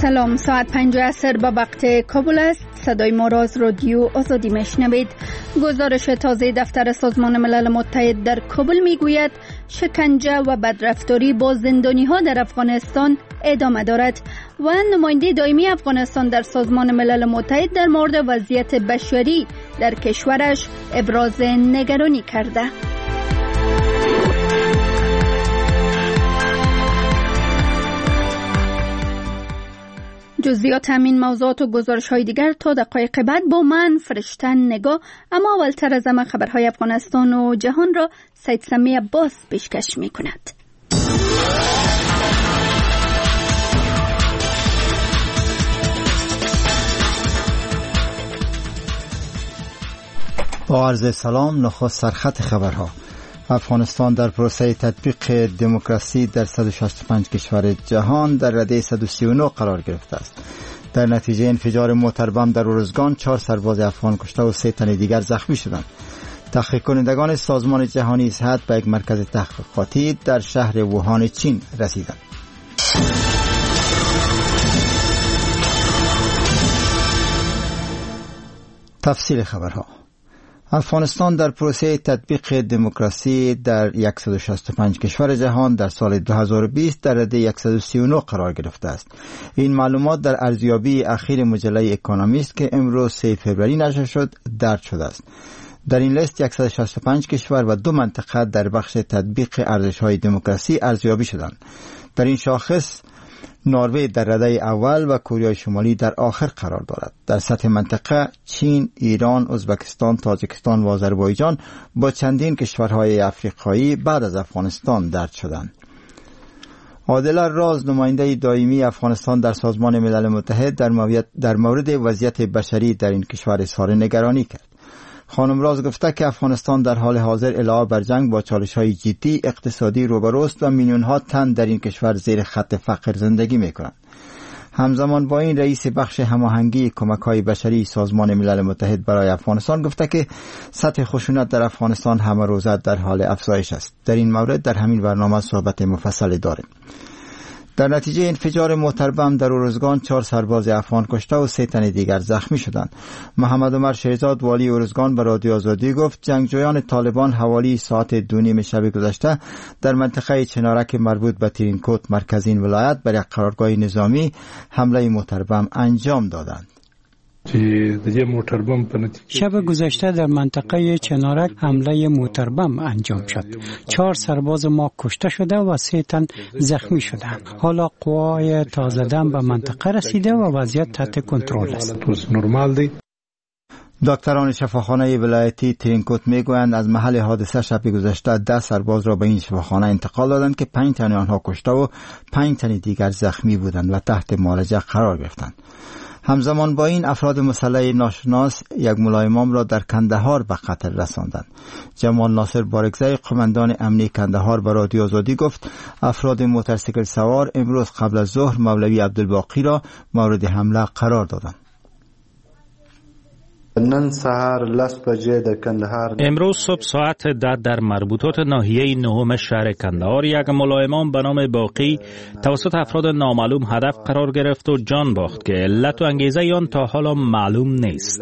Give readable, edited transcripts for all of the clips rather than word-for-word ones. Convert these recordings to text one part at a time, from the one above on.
سلام، ساعت 5 عصر به وقت کابل است. صدای ما را از رادیو آزادی میشنوید. گزارش تازه دفتر سازمان ملل متحد در کابل میگوید شکنجه و بدرفتاری با زندانی ها در افغانستان ادامه دارد و نماینده دائمی افغانستان در سازمان ملل متحد در مورد وضعیت بشری در کشورش ابراز نگرانی کرده. جزئیات همین موضوعات و گزارش‌های دیگر تا دقایق بعد با من فرشته نگاه. اما اولتر از همه خبرهای افغانستان و جهان را سید سمی عباس پیشکش می‌کند. با عرض سلام، نخست سرخط خبرها. افغانستان در پروسه تطبیق دموکراسی در 165 کشور جهان در رده 139 قرار گرفته است. در نتیجه انفجار موتر بم در ارزگان 4 سرباز افغان کشته و 3 تن دیگر زخمی شدند. تحقیق کنندگان سازمان جهانی صحت به یک مرکز تحقیقاتی در شهر ووهان چین رسیدند. تفصیل خبرها. افغانستان در پروسه تطبیق دموکراسی در 165 کشور جهان در سال 2020 در رده 139 قرار گرفته است. این معلومات در ارزیابی اخیر مجله اکونومیست که امروز 3 فوریه نشر شد درج شده است. در این لیست 165 کشور و 2 منطقه در بخش تطبیق ارزش‌های دموکراسی ارزیابی شدند. در این شاخص نروژ در رده اول و کره شمالی در آخر قرار دارد. در سطح منطقه چین، ایران، ازبکستان، تاجیکستان و آذربایجان با چندین کشورهای افریقایی بعد از افغانستان درج شدند. عادل راز، نماینده دائمی افغانستان در سازمان ملل متحد در مورد وضعیت بشری در این کشور اظهار نگرانی کرد. خانم راز گفته که افغانستان در حال حاضر علاوه بر جنگ با چالش‌های جدی اقتصادی روبروست و میلیون‌ها تن در این کشور زیر خط فقر زندگی می‌کنند. همزمان با این رئیس بخش هماهنگی کمک‌های بشری سازمان ملل متحد برای افغانستان گفته که سطح خشونت در افغانستان همه روزه در حال افزایش است. در این مورد در همین برنامه صحبت مفصلی داریم. در نتیجه انفجار موتر بم در ارزگان 4 سرباز افغان کشته و 3 تن دیگر زخمی شدند. محمد عمر شهزاد والی ارزگان به رادیو آزادی گفت جنگجویان طالبان حوالی ساعت 2:30 شب گذشته در منطقه چنارک مربوط به ترینکوت مرکز این ولایت بر یک قرارگاه نظامی حمله موتر بم انجام دادند. شب گذشته در منطقه چنارک حمله موتر بم انجام شد. 4 سرباز ما کشته شده و 3 تن زخمی شدند. حالا قوای تازه دم به منطقه رسیده و وضعیت تحت کنترل است. دکتران شفاخانه ولایتی ترینکوت میگویند از محل حادثه شب گذشته 10 سرباز را به این شفاخانه انتقال دادند که 5 تن آنها کشته و 5 تن دیگر زخمی بودند و تحت معالجه قرار گرفتند. همزمان با این افراد مسلح ناشناس یک ملایمام را در کندهار به قتل رساندند. جمال ناصر بارگزی قماندان امنی کندهار به رادیو آزادی گفت افراد موتورسیکل سوار امروز قبل از ظهر مولوی عبدالباقی را مورد حمله قرار دادند. امروز صبح ساعت 10 در مربوطات ناحیه 9 شهر کندهار یک ملایمان به نام باقی توسط افراد نامعلوم هدف قرار گرفت و جان باخت که علت و انگیزه آن تا حالا معلوم نیست.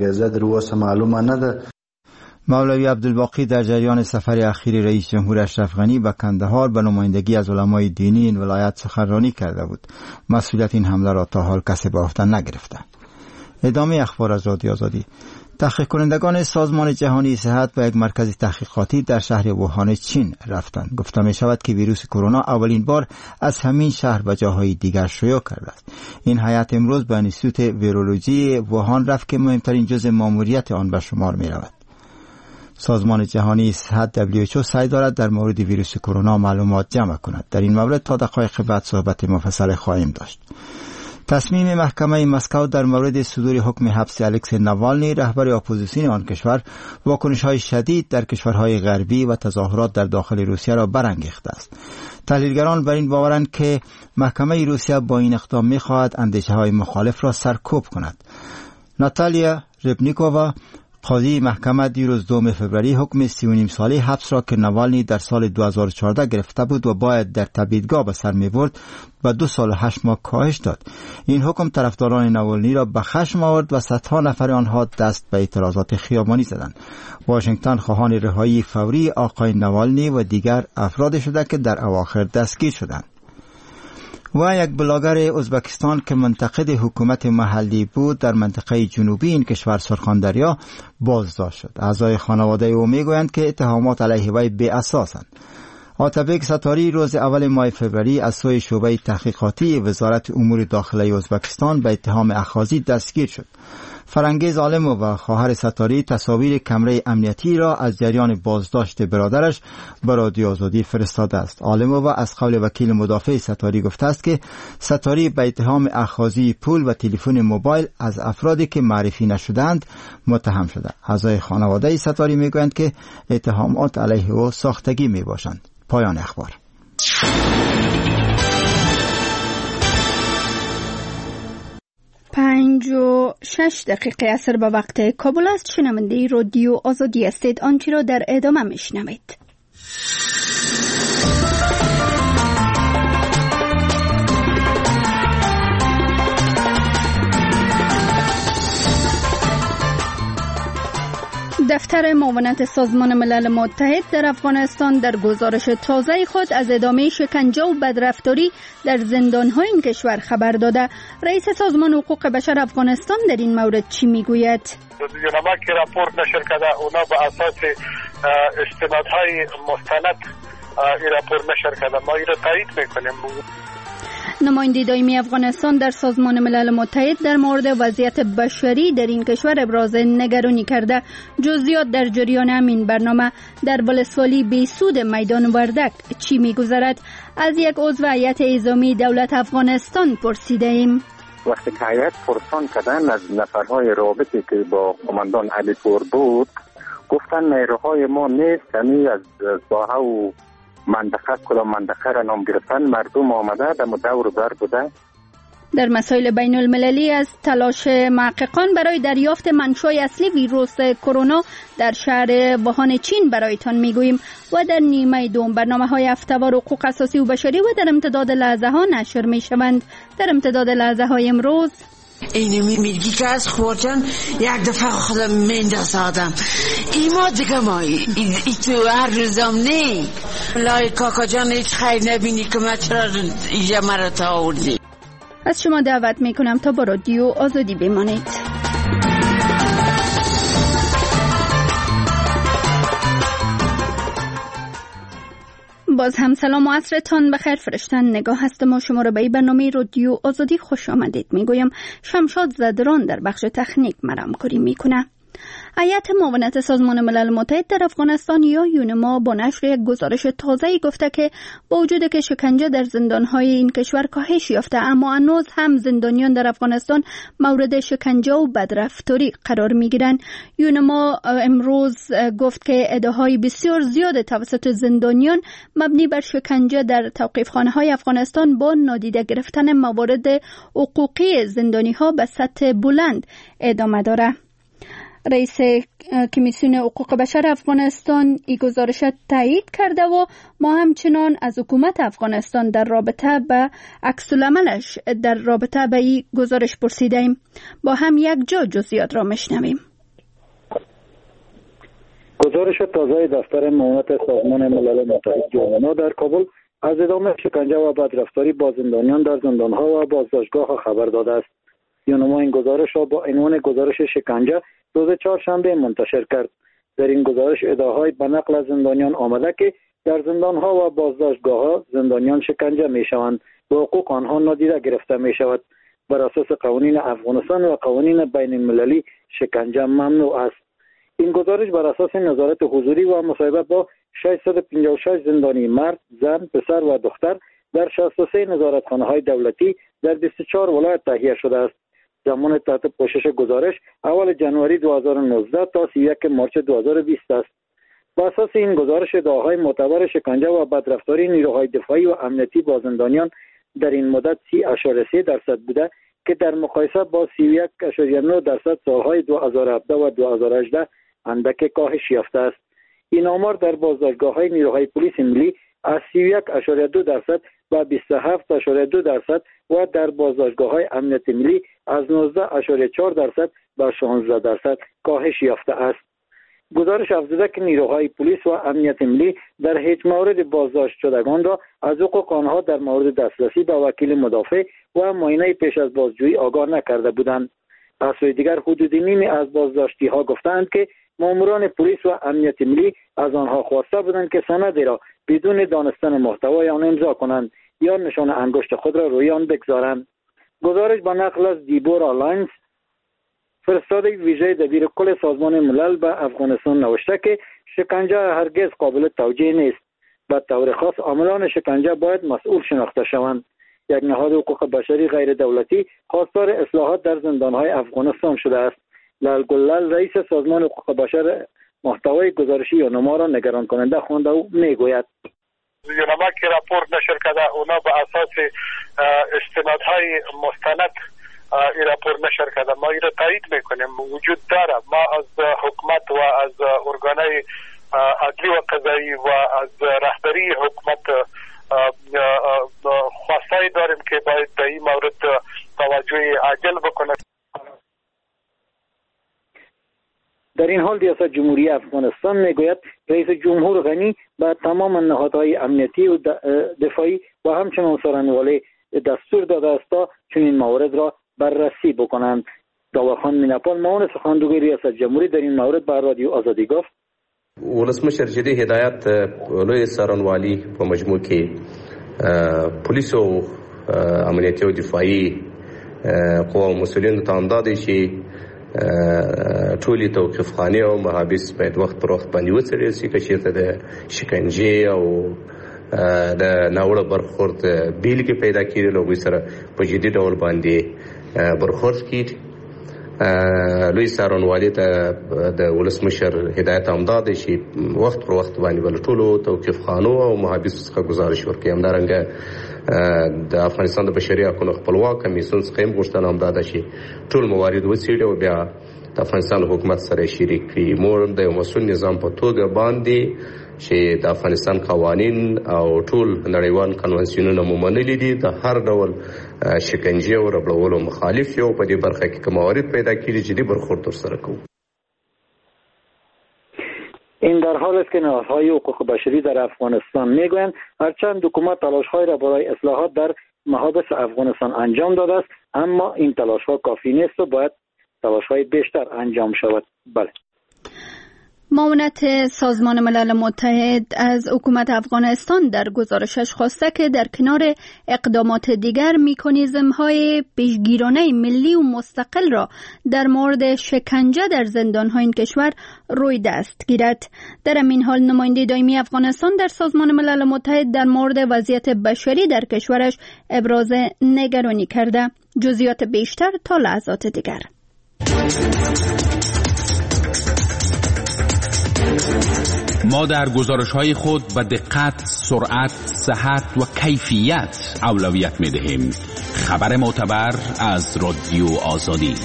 مولوی عبدالباقی در جریان سفر اخیر رئیس جمهور اشرف غنی به کندهار به نمایندگی از علمای دینی این ولایت سخنرانی کرده بود. مسئولیت این حمله را تا حال کسی به عهده نگرفته. ادامه اخبار از رادیو آزادی. تحقیق کنندگان سازمان جهانی صحت به یک مرکز تحقیقاتی در شهر ووهان چین رفتند. گفته می شود که ویروس کرونا اولین بار از همین شهر و جاهای دیگر شیوع کرده است. این هیئت امروز به انستیتوت ویرولوژی ووهان رفت که مهمترین جزء ماموریت آن به شمار می رود. سازمان جهانی صحت WHO سعی دارد در مورد ویروس کرونا معلومات جمع کند. در این مورد تا دقایق بعد صحبت مفصل خواهیم داشت. تصمیم محکمه مسکو در مورد صدور حکم حبس الکسی ناوالنی رهبر اپوزیسیون آن کشور واکنش‌های شدید در کشورهای غربی و تظاهرات در داخل روسیه را برانگیخته است. تحلیلگران بر این باورند که محکمه روسیه با این اقدام می‌خواهد اندیشه‌های مخالف را سرکوب کند. ناتالیا ربنیکووا قاضی محکمه دیروز 2 فوریه حکم 3.5 ساله حبس را که نوالنی در سال 2014 گرفته بود و باید در تبعیدگاه به سر می‌برد به 2 سال و 8 ماه کاهش داد. این حکم طرفداران نوالنی را به خشم آورد و صدها نفر آنها دست به اعتراضات خیابانی زدند. واشنگتن خواهان رهایی فوری آقای نوالنی و دیگر افراد شده که در اواخر دستگیر شدند. و یک بلاگر ازبکستان که منتقد حکومت محلی بود در منطقه جنوبی این کشور سرخاندریا بازداشت شد. اعضای خانواده او میگویند که اتهامات علیه وی بی اساسند. آتابک ستاری روز اول ماه فوریه از سوی شعبه تحقیقاتی وزارت امور داخلی ازبکستان به اتهام اخاذی دستگیر شد. فرنگیز عالم و خواهر ستاری تصاویر کمره امنیتی را از جریان بازداشت برادرش به رادیو آزادی فرستاده است. عالم و از قول وکیل مدافع ستاری گفته است که ستاری به اتهام اخاذی پول و تلفن موبایل از افرادی که معرفی نشدند متهم شده. اعضای خانواده ستاری میگویند که اتهامات علیه او ساختگی میباشند. پایان اخبار. 5:06 عصر به وقت کابل است. شنونده رادیو آزادی هستید. آنچه را در ادامه میشنوید. دفتر معاونت سازمان ملل متحد در افغانستان در گزارش تازه خود از ادامه شکنجه و بدرفتاری در زندان‌های این کشور خبر داده. رئیس سازمان حقوق بشر افغانستان در این مورد چی میگوید؟ یونما که راپورت نشر کرده، اونا به اساس استنادهای مستند این راپورت نشر کرده. ما این را تایید میکنیم. نماینده دائمی افغانستان در سازمان ملل متحد در مورد وضعیت بشری در این کشور ابراز نگرانی کرده. جزئیات در جریان همین برنامه. در ولسوالی بیسود میدان وردک چی میگذرد؟ از یک عضو هیئت اعزامی دولت افغانستان پرسیده ایم. وقتی که هیئت پرسان کردن از نفرهای رابطی که با قماندان علی پور بود، گفتن نیروهای ما نیست، یعنی از ساحه و منطقه کلا منطقه را نام گرفتن، مردم آمده در دور بر بوده. در مسائل بین المللی از تلاش محققان برای دریافت منشأ اصلی ویروس کرونا در شهر ووهان چین برایتان میگوییم و در نیمه دوم برنامه‌های هفته‌وار حقوق اساسی و بشری و در امتداد لحظه ها نشر میشوند. در امتداد لحظه های امروز اینو میگی که از خورجان یک دفعه خودم میندازادم این ما دیگه ما این تو هر روزم نی لای کاکا جان هیچ خیر نبینی که ما چرا اینجا مرا تا آوردی. از شما دعوت میکنم تا با رادیو آزادی بمانید. باز هم سلام و عصرتان بخیر. فرشتن نگاه هستم و شما را به این برنامه رادیو آزادی خوش آمدید میگویم. شمشاد زدران در بخش تکنیک مرامکاری میکنه. هیئت معاونت سازمان ملل متحد در افغانستان یا یونما با نشر یک گزارش تازه‌ای گفته که با وجود که شکنجه در زندان‌های این کشور کاهش یافته، اما هنوز هم زندانیان در افغانستان مورد شکنجه و بدرفتاری قرار می‌گیرند. یونما امروز گفت که ادعاهای بسیار زیاد توسط زندانیان مبنی بر شکنجه در توقیفخانه‌های افغانستان با نادیده گرفتن موارد حقوقی زندانی‌ها به سطح بلند ادامه دارد. رئیس کمیسیون حقوق بشر افغانستان این گزارش تایید کرده و ما همچنان از حکومت افغانستان در رابطه به عکس‌العملش در رابطه به این گزارش پرسیدیم. با هم یک جا جزئیات را میشنویم. گزارش تازه دفتر معاونت سازمان ملل متحد یونما در کابل از ادامه شکنجه و بدرفتاری با زندانیان در زندان‌ها و بازداشتگاه‌ها خبر داده است. یونما این گزارش را با عنوان گزارش شکنجه روز چهارشنبه منتشر کرد. در این گزارش ادعاهای به نقل از زندانیان آمده که در زندان‌ها و بازداشتگاه‌ها زندانیان شکنجه می‌شوند و حقوق آنها نادیده گرفته می‌شود. بر اساس قوانین افغانستان و قوانین بین المللی شکنجه ممنوع است. این گزارش بر اساس نظارت حضوری و مصاحبه با 656 زندانی مرد، زن، پسر و دختر در 63 نظارتخانه‌های دولتی در 24 ولایت تهیه شده است. زمان تحت پوشش گزارش اول جنوری 2019 تا 31 مارچ 2020 است. بر اساس این گزارش ادعاهای معتبر شکنجه و بدرفتاری نیروهای دفاعی و امنیتی با زندانیان در این مدت 30.3% بوده که در مقایسه با 31.9% سالهای 2017 و 2018 اندک کاهش یافته است. این آمار در بازداشتگاه‌های نیروهای پلیس ملی از 31.2% و 27.2% و در بازداشتگاه‌های امنیت ملی از 19.4% و 16% کاهش یافته است. گزارش افزوده که نیروهای پلیس و امنیت ملی در هیچ مورد بازداشت شدگان را از حقوق آنها در مورد دسترسی به وکیل مدافع و معاینه پیش از بازجویی آگاه نکرده بودند. از سوی دیگر حدود نیمی از بازداشتی ها گفتند که ماموران پلیس و امنیت ملی از آنها خواسته بودند که سندی را بدون دانستن محتوای آن امضا کنند یا نشان انگشت خود را روی آن بگذارند. گزارش با نقل از دیبورا لاینز، فرستاده ویژه دبیر کل سازمان ملل به افغانستان، نوشته که شکنجه هرگز قابل توجیه نیست. به طور خاص عاملان شکنجه باید مسئول شناخته شوند. یک نهاد حقوق بشری غیر دولتی خواستار اصلاحات در زندانهای افغانستان شده است. لال گلال، رئیس سازمان حقوق بشر، محتوای گزارشی یونما را نگران کننده خوانده و میگوید یونما که راپورت نشر کرده اونا به اساس استنادهای مستند این راپورت نشر کرده. ما این را تایید میکنیم، وجود داره. ما از حکومت و از ارگانهای عدلی و قضایی و از رهبری حکومت خواستایی داریم که باید به این مورد توجه عاجل بکنه. در این حال ریاست جمهوری افغانستان میگوید رئیس جمهور غنی به تمام نهادهای امنیتی و دفاعی و همچنان سرانوالی دستور داده است تا چنین موارد را بررسی بکنند. داورخان میناپال، معاون سخنگوی ریاست جمهوری، در این مورد به رادیو آزادی گفت ولسمشر جدي هدایت لوی سرانوالی په مجموع کې پولیس او امنیتي او دفاعي قوا او مسؤلین ته انداده شي ټولي توقيفخانه او محابس باید وخت پر وخت باندې وڅېړل شي که چېرته د شکنجې او د ناوړه برخورد بیلګې پیدا کېږي له هغوی سره په جدي ډول باندې برخورد کېږي. لوی سرانوالی ته د ولسمشر هدایت همداده شي وخت پر وخت باندې بل ټولو توقيفخانو او محابس څخه گزارش ورکړي. همدارنګه د افغانستان د بشري حقوقو خپلواک کمیسیون څخه هم غوښتنه همداده شي ټول موارد وڅېړي او بیا د افغانستان حکومت سره شریک کړي. موږ د یو مسؤل نظام په توګه باندې چې د افغانستان قوانین او ټول نړیوال کنوانسیونونه مو منلي دي د هر ډول شکنجې او ربړولو مخالف یو. په دې برخه کې کوم موارد پیدا کېږي چې دې برخورد ورسره کوو. این در حال است که نهادهای حقوق بشری در افغانستان میگویند هرچند حکومت تلاش‌های را برای اصلاحات در محابس افغانستان انجام داده است، اما این تلاش‌ها کافی نیست و باید تلاش‌های بیشتر انجام شود. بله. معاونت سازمان ملل متحد از حکومت افغانستان در گزارشش خواسته که در کنار اقدامات دیگر مکانیزم‌های پیشگیرانه ملی و مستقل را در مورد شکنجه در زندان‌های این کشور روی دست گیرد. در این حال نماینده دائمی افغانستان در سازمان ملل متحد در مورد وضعیت بشری در کشورش ابراز نگرانی کرده. جزئیات بیشتر تا لحظات دیگر. ما در گزارش‌های خود به دقت، سرعت، صحت و کیفیت اولویت می‌دهیم. خبر معتبر از رادیو آزادی.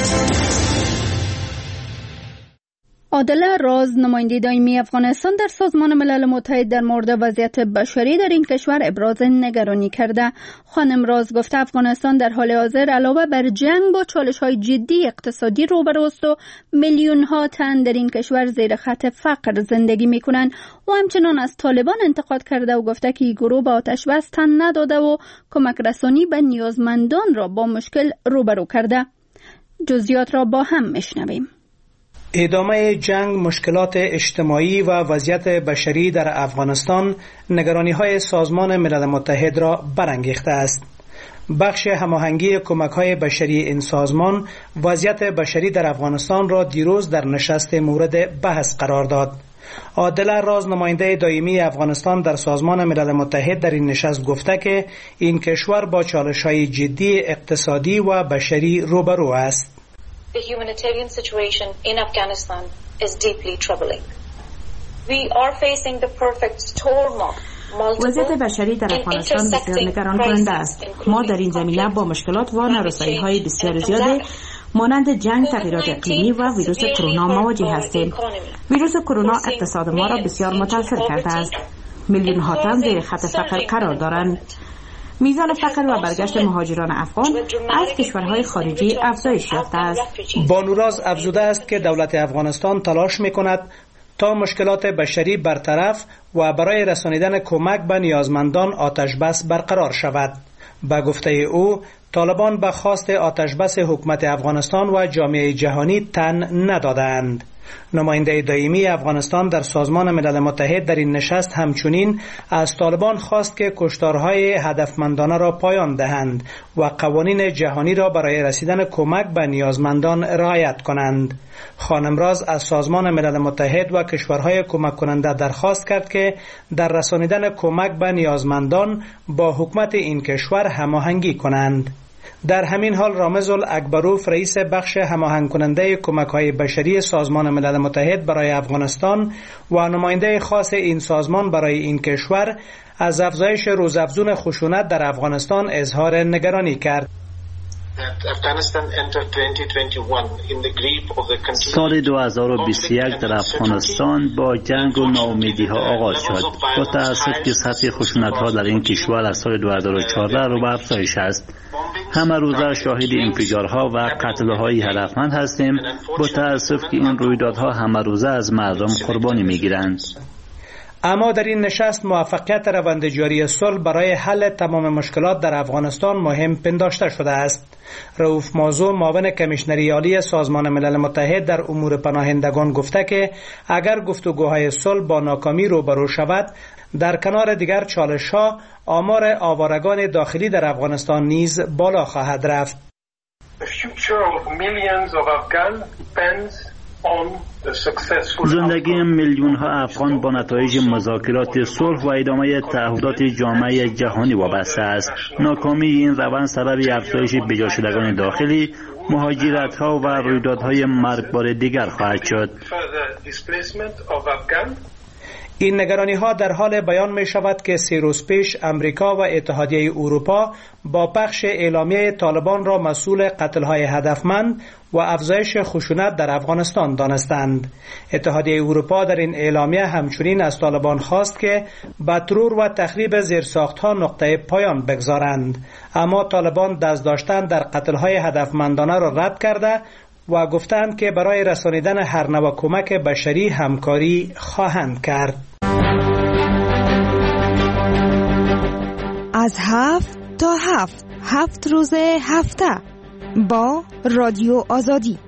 عادله راز، نماینده دائمی افغانستان در سازمان ملل متحد در مورد وضعیت بشری در این کشور ابراز نگرانی کرده. خانم راز گفته افغانستان در حال حاضر علاوه بر جنگ با چالش‌های جدی اقتصادی روبروست و میلیون‌ها تن در این کشور زیر خط فقر زندگی می‌کنند و همچنان از طالبان انتقاد کرده و گفته که این گروه به آتش بس تن نداده و کمک رسانی به نیازمندان را با مشکل روبرو کرده. جزئیات را با هم میشنویم. ادامه جنگ، مشکلات اجتماعی و وضعیت بشری در افغانستان نگرانی‌های سازمان ملل متحد را برانگیخته است. بخش هماهنگی کمک‌های بشری این سازمان وضعیت بشری در افغانستان را دیروز در نشست مورد بحث قرار داد. عادله راز، نماینده دائمی افغانستان در سازمان ملل متحد در این نشست گفته که این کشور با چالش‌های جدی اقتصادی و بشری روبرو است. The humanitarian situation in Afghanistan is deeply troubling. We are facing the perfect storm of وضعیت بشری در افغانستان بسیار نگران کننده است. ما در این زمینه با مشکلات و نارسایی‌های بسیار زیاد مانند جنگ، تغییرات اقلیمی و ویروس کرونا مواجه هستیم. ویروس کرونا اقتصاد ما را بسیار متاثر کرده است. میلیون ها تن زیر خط فقر قرار دارند. میزان فقر و برگشت مهاجران افغان از کشورهای خارجی افزایش یافته است. بانوراز افزوده است که دولت افغانستان تلاش می‌کند تا مشکلات بشری برطرف و برای رسانیدن کمک به نیازمندان آتش بس برقرار شود. به گفته او، طالبان به خواست آتش بس حکومت افغانستان و جامعه جهانی تن ندادند. نماینده دائمی افغانستان در سازمان ملل متحد در این نشست همچنین از طالبان خواست که کشتارهای هدفمندانه را پایان دهند و قوانین جهانی را برای رسیدن کمک به نیازمندان رعایت کنند. خانم راز از سازمان ملل متحد و کشورهای کمک کننده درخواست کرد که در رسانیدن کمک به نیازمندان با حکومت این کشور هماهنگی کنند. در همین حال رامز الاکبروف، رئیس بخش هماهنگ کننده کمک‌های بشری سازمان ملل متحد برای افغانستان و نماینده خاص این سازمان برای این کشور، از افزایش روزافزون خشونت در افغانستان اظهار نگرانی کرد. سال 2021 در افغانستان با جنگ و ناامیدی‌ها آغاز شد. با تأسف که سطح خشونت‌ها در این کشور از سال 2014 رو به افزایش است. همه روزه شاهد انفجارها و قتل‌های هدفمند هستیم. با تأسف که این رویدادها همه روزه از مردم قربانی می‌گیرند. اما در این نشست موفقیت روند جاری صلح برای حل تمام مشکلات در افغانستان مهم پنداشته شده است. رؤوف موضوع، معاون کمیشنری عالی سازمان ملل متحد در امور پناهندگان، گفته که اگر گفتگوهای صلح با ناکامی روبرو شود، در کنار دیگر چالش‌ها آمار آوارگان داخلی در افغانستان نیز بالا خواهد رفت. زندگی میلیون ها افغان با نتایج مذاکرات صلح و ادامه تعهدات جامعه جهانی وابسته است. ناکامی این روند سبب افزایش بجا شدگان داخلی، مهاجرت ها و رویدادهای مرگبار دیگر خواهد شد. این نگرانی ها در حال بیان می شود که 3 روز پیش امریکا و اتحادیه اروپا با پخش اعلامیه طالبان را مسئول قتل‌های هدفمند و افزایش خشونت در افغانستان دانستند. اتحادیه اروپا در این اعلامیه همچنین از طالبان خواست که به ترور و تخریب زیرساخت‌ها نقطه پایان بگذارند، اما طالبان دست داشتن در قتل‌های هدفمندانه را رد کرده و گفتند که برای رسانیدن هر نوع کمک بشری همکاری خواهند کرد. از 7 تا 7 روز هفته با رادیو آزادی.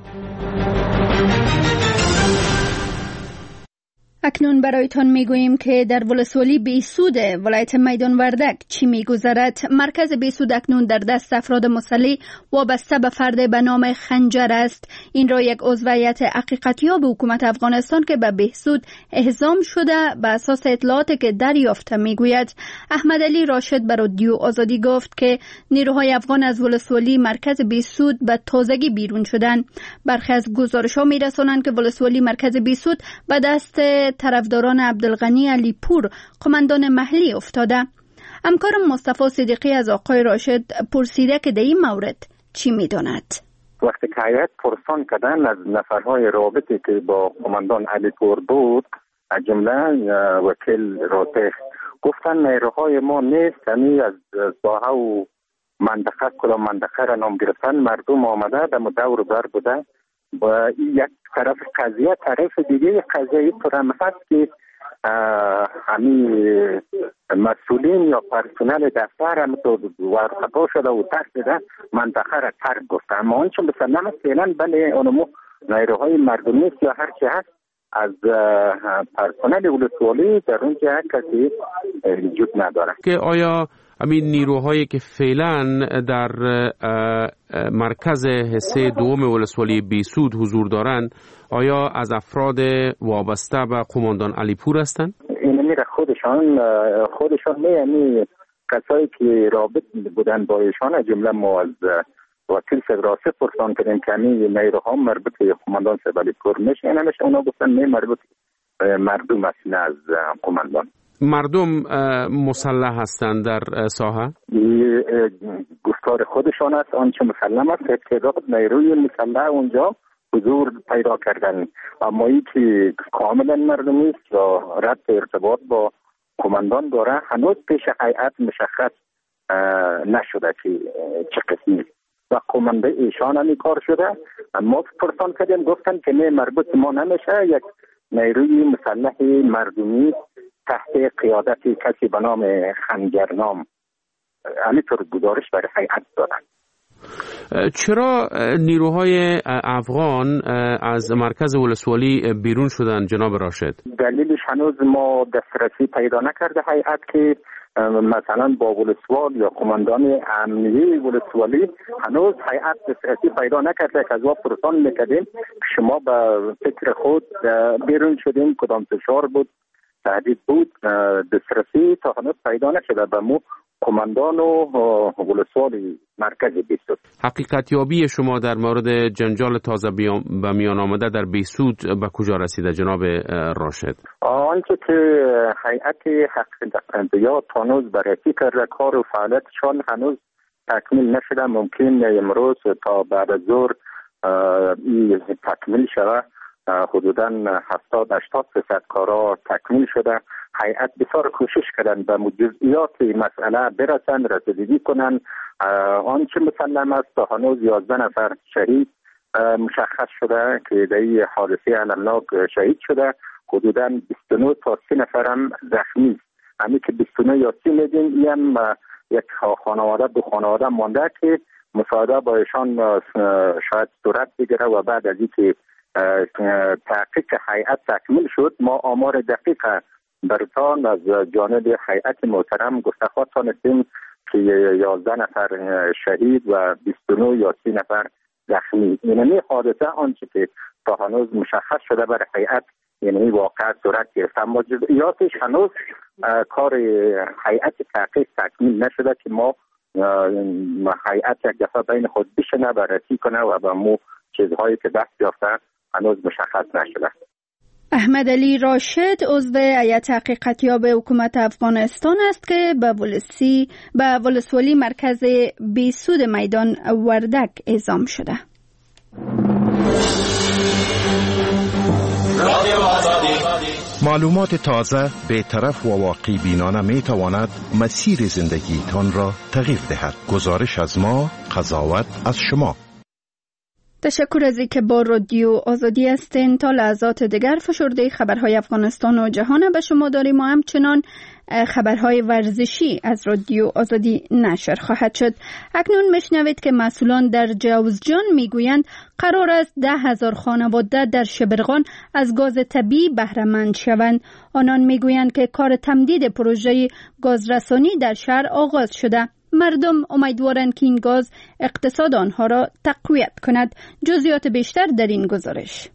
اکنون برایتان میگوییم که در ولسوالی بیسود ولایت میدان وردک چی میگذرد. مرکز بیسود اکنون در دست افراد مسلح وابسته به فرد به نام خنجر است. این را یک عضو هیئت حقیقتیاب حکومت افغانستان که به بیسود اعزام شده به اساس اطلاعاتی که دریافته میگوید. احمد علی راشد بر رادیو آزادی گفت که نیروهای افغان از ولسوالی مرکز بیسود به تازگی بیرون شدند. برخی از گزارش‌ها میرسانند که ولسوالی مرکز بیسود به دست طرفداران عبدالغنی علی پور قماندان محلی افتاده. همکارم مصطفی صدیقی از آقای راشد پرسیده که در این مورد چی میداند. وقتی که هیئت پرسان کردن از نفرهای رابطی که با قماندان علی پور بود، از جمله وکیل راتخ، گفتن نیروهای ما نیست، یعنی از ساحه و منطقه کلا منطقه را نام گرفتن، مردم آمده در دور بر بوده با یک طرف قضیه، طرف دیگه قضیه این طور هم هست که همین مسئولین یا پرسنل دفتر هم تو ورقبا شده و ترک دیده منطقه را ترک گفته. اما اون چون بسنم است فعلا بله اونمو نیروهای مردمی است یا هر چی هست از پرسنل ولسوالی در اونجا کسی وجود نداره. که آیا همین نیروهایی که فعلا در مرکز حصه دوم ولسوالی بیسود حضور دارند آیا از افراد وابسته به قماندان علی پور هستند؟ این میره خودشان یعنی کسایی که رابط بودن با ایشان، از جمله ما از وکیل فدراسی پرسان کردیم که همین نیروها مربوط به قماندان صاحب علی پور میشه، اونا گفتن نه مربوط مردم است نه از قماندان. مردم مسلح هستند در ساحه؟ گفتار خودشان است. آنچه مسلم است تعداد نیروی مسلح اونجا حضور پیدا کردن، اما این که کاملا مردمی است و رد ارتباط با کماندان داره هنوز پیش هیئت مشخص نشده که چه قسمی و کمانده ایشان هم کار شده. ما پرسان کردیم گفتن که نه، مربوط ما نمیشه، یک نیروی مسلح مردمی تحت قیادت کسی به نام خنجرنام همینطور گزارش برای هیئت دادن. چرا نیروهای افغان از مرکز ولسوالی بیرون شدن جناب راشد؟ دلیلش هنوز ما دسترسی پیدا نکرده هیئت که مثلا با ولسوال یا کماندان امنیه ولسوالی هنوز هیئت دسترسی پیدا نکرده که از ما پرسان میکردیم شما به فکر خود بیرون شدیم، کدام فشار بود، تهدید بود، دسترسی تا هنوز پیدا نشده به مو کماندان و ولسوالی مرکز بیسود. حقیقت یابی شما در مورد جنجال تازه به میان آمده در بیسود به کجا رسیده جناب راشد؟ آنچه که هیئت حقیقت یابی هنوز بررسی کرده کار و فعالیتشان هنوز تکمیل نشده، ممکن امروز تا بعد از ظهر تکمیل شود. حدوداً 70-80% کارا تکمیل شده. هیئت بسیار کوشش کردن به جزئیات مسئله برسن، رسیدگی کنن. آنچه مسلم است تا هنوز 11 نفر شهید مشخص شده که در این حادثه المناک شهید شده. حدوداً 29 تا 30 نفر هم زخمی است. همین که 29 یا 30 میدیم این هم یک خانواده، دو خانواده مانده که مساعده با ایشان شاید صورت بگیره و بعد از اینکه تحقیق هیئت تکمیل شد ما آمار دقیق برتان از جانب هیئت محترم گفتخواه تانستیم که 11 نفر شهید و 29 یا 30 نفر زخمی. یعنی حادثه آنچه که تا هنوز مشخص شده برای هیئت یعنی واقع صورت گرفت، اما جزئیاتش هنوز کار هیئت تحقیق تکمیل نشده که ما هیئت یک دفعه بین خود بشنه بررسی کنه و به مو چیزهایی که دست یافته هنوز مشخص نشده. احمد علی راشد عضو هیئت تحقیقاتیاب حکومت افغانستان است که به ولسوالی مرکز بیسود میدان وردک اعزام شده. معلومات تازه، بی‌طرف و واقعی بینانه می تواند مسیر زندگیتان را تغییر دهد. گزارش از ما، قضاوت از شما. تشکر از اینکه با رادیو آزادی هستین. تا لحظات دیگر فشرده خبرهای افغانستان و جهان به شما داریم و همچنان خبرهای ورزشی از رادیو آزادی نشر خواهد شد. اکنون میشنوید که مسئولان در جوزجان میگویند قرار است 10,000 خانواده در شبرغان از گاز طبیعی بهره مند شوند. آنان میگویند که کار تمدید پروژه گازرسانی در شهر آغاز شده. مردم امیدوارند که این گاز اقتصاد آنها را تقویت کند. جزئیات بیشتر در این گزارش.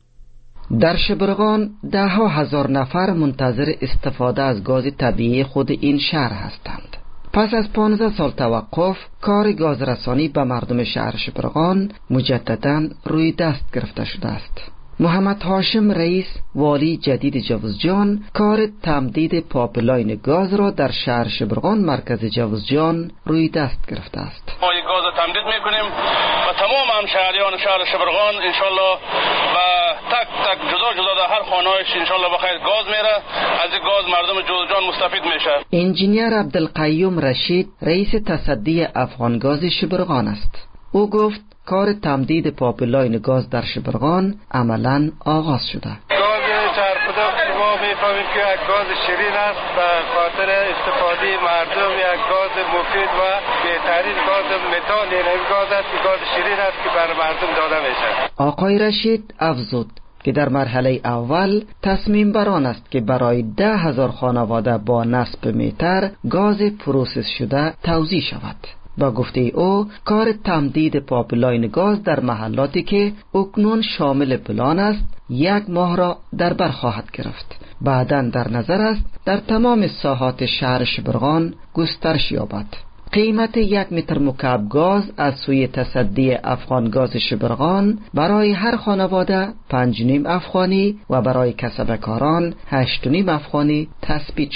در شبرغان 10,000 نفر منتظر استفاده از گاز طبیعی خود این شهر هستند. پس از 15 سال توقف کار گازرسانی به مردم شهر شبرغان مجدداً روی دست گرفته شده است. محمد هاشم رئیس والی جدید جوزجان کار تمدید پایپلاین گاز را در شهر شبرغان مرکز جوزجان روی دست گرفته است. ما این گاز تمدید میکنیم و تمام همشهریان شهر شبرغان انشالله و تک تک جدا جدا در هر خانه‌اش انشالله بخیر گاز میره. از این گاز مردم جوزجان مستفید میشه. انجینیر عبدالقیوم رشید رئیس تصدی افغانگاز شبرغان است. او گفت کار تمدید پایپلاین گاز در شبرغان عملاً آغاز شده. گاز چرخوده شما میفهمید که یک گاز شیرین است به خاطر استفاده مردم، یک گاز مفید و بهترین گاز متان این گاز است که گاز شیرین است که بر مردم داده میشه. آقای رشید افزود که در مرحله اول تصمیم بر آن است که برای 10,000 خانواده با نصب متر گاز پروسس شده توزیع شود. با گفته او کار تمدید پایپلاین گاز در محلاتی که اکنون شامل پلان است 1 ماه را در بر خواهد گرفت. بعداً در نظر است در تمام ساحات شهر شبرغان گسترش یابد. قیمت 1 متر مکعب گاز از سوی تصدی افغانگاز شبرغان برای هر خانواده 5.5 افغانی و برای کسبکاران 8.5 افغانی تثبیت شده.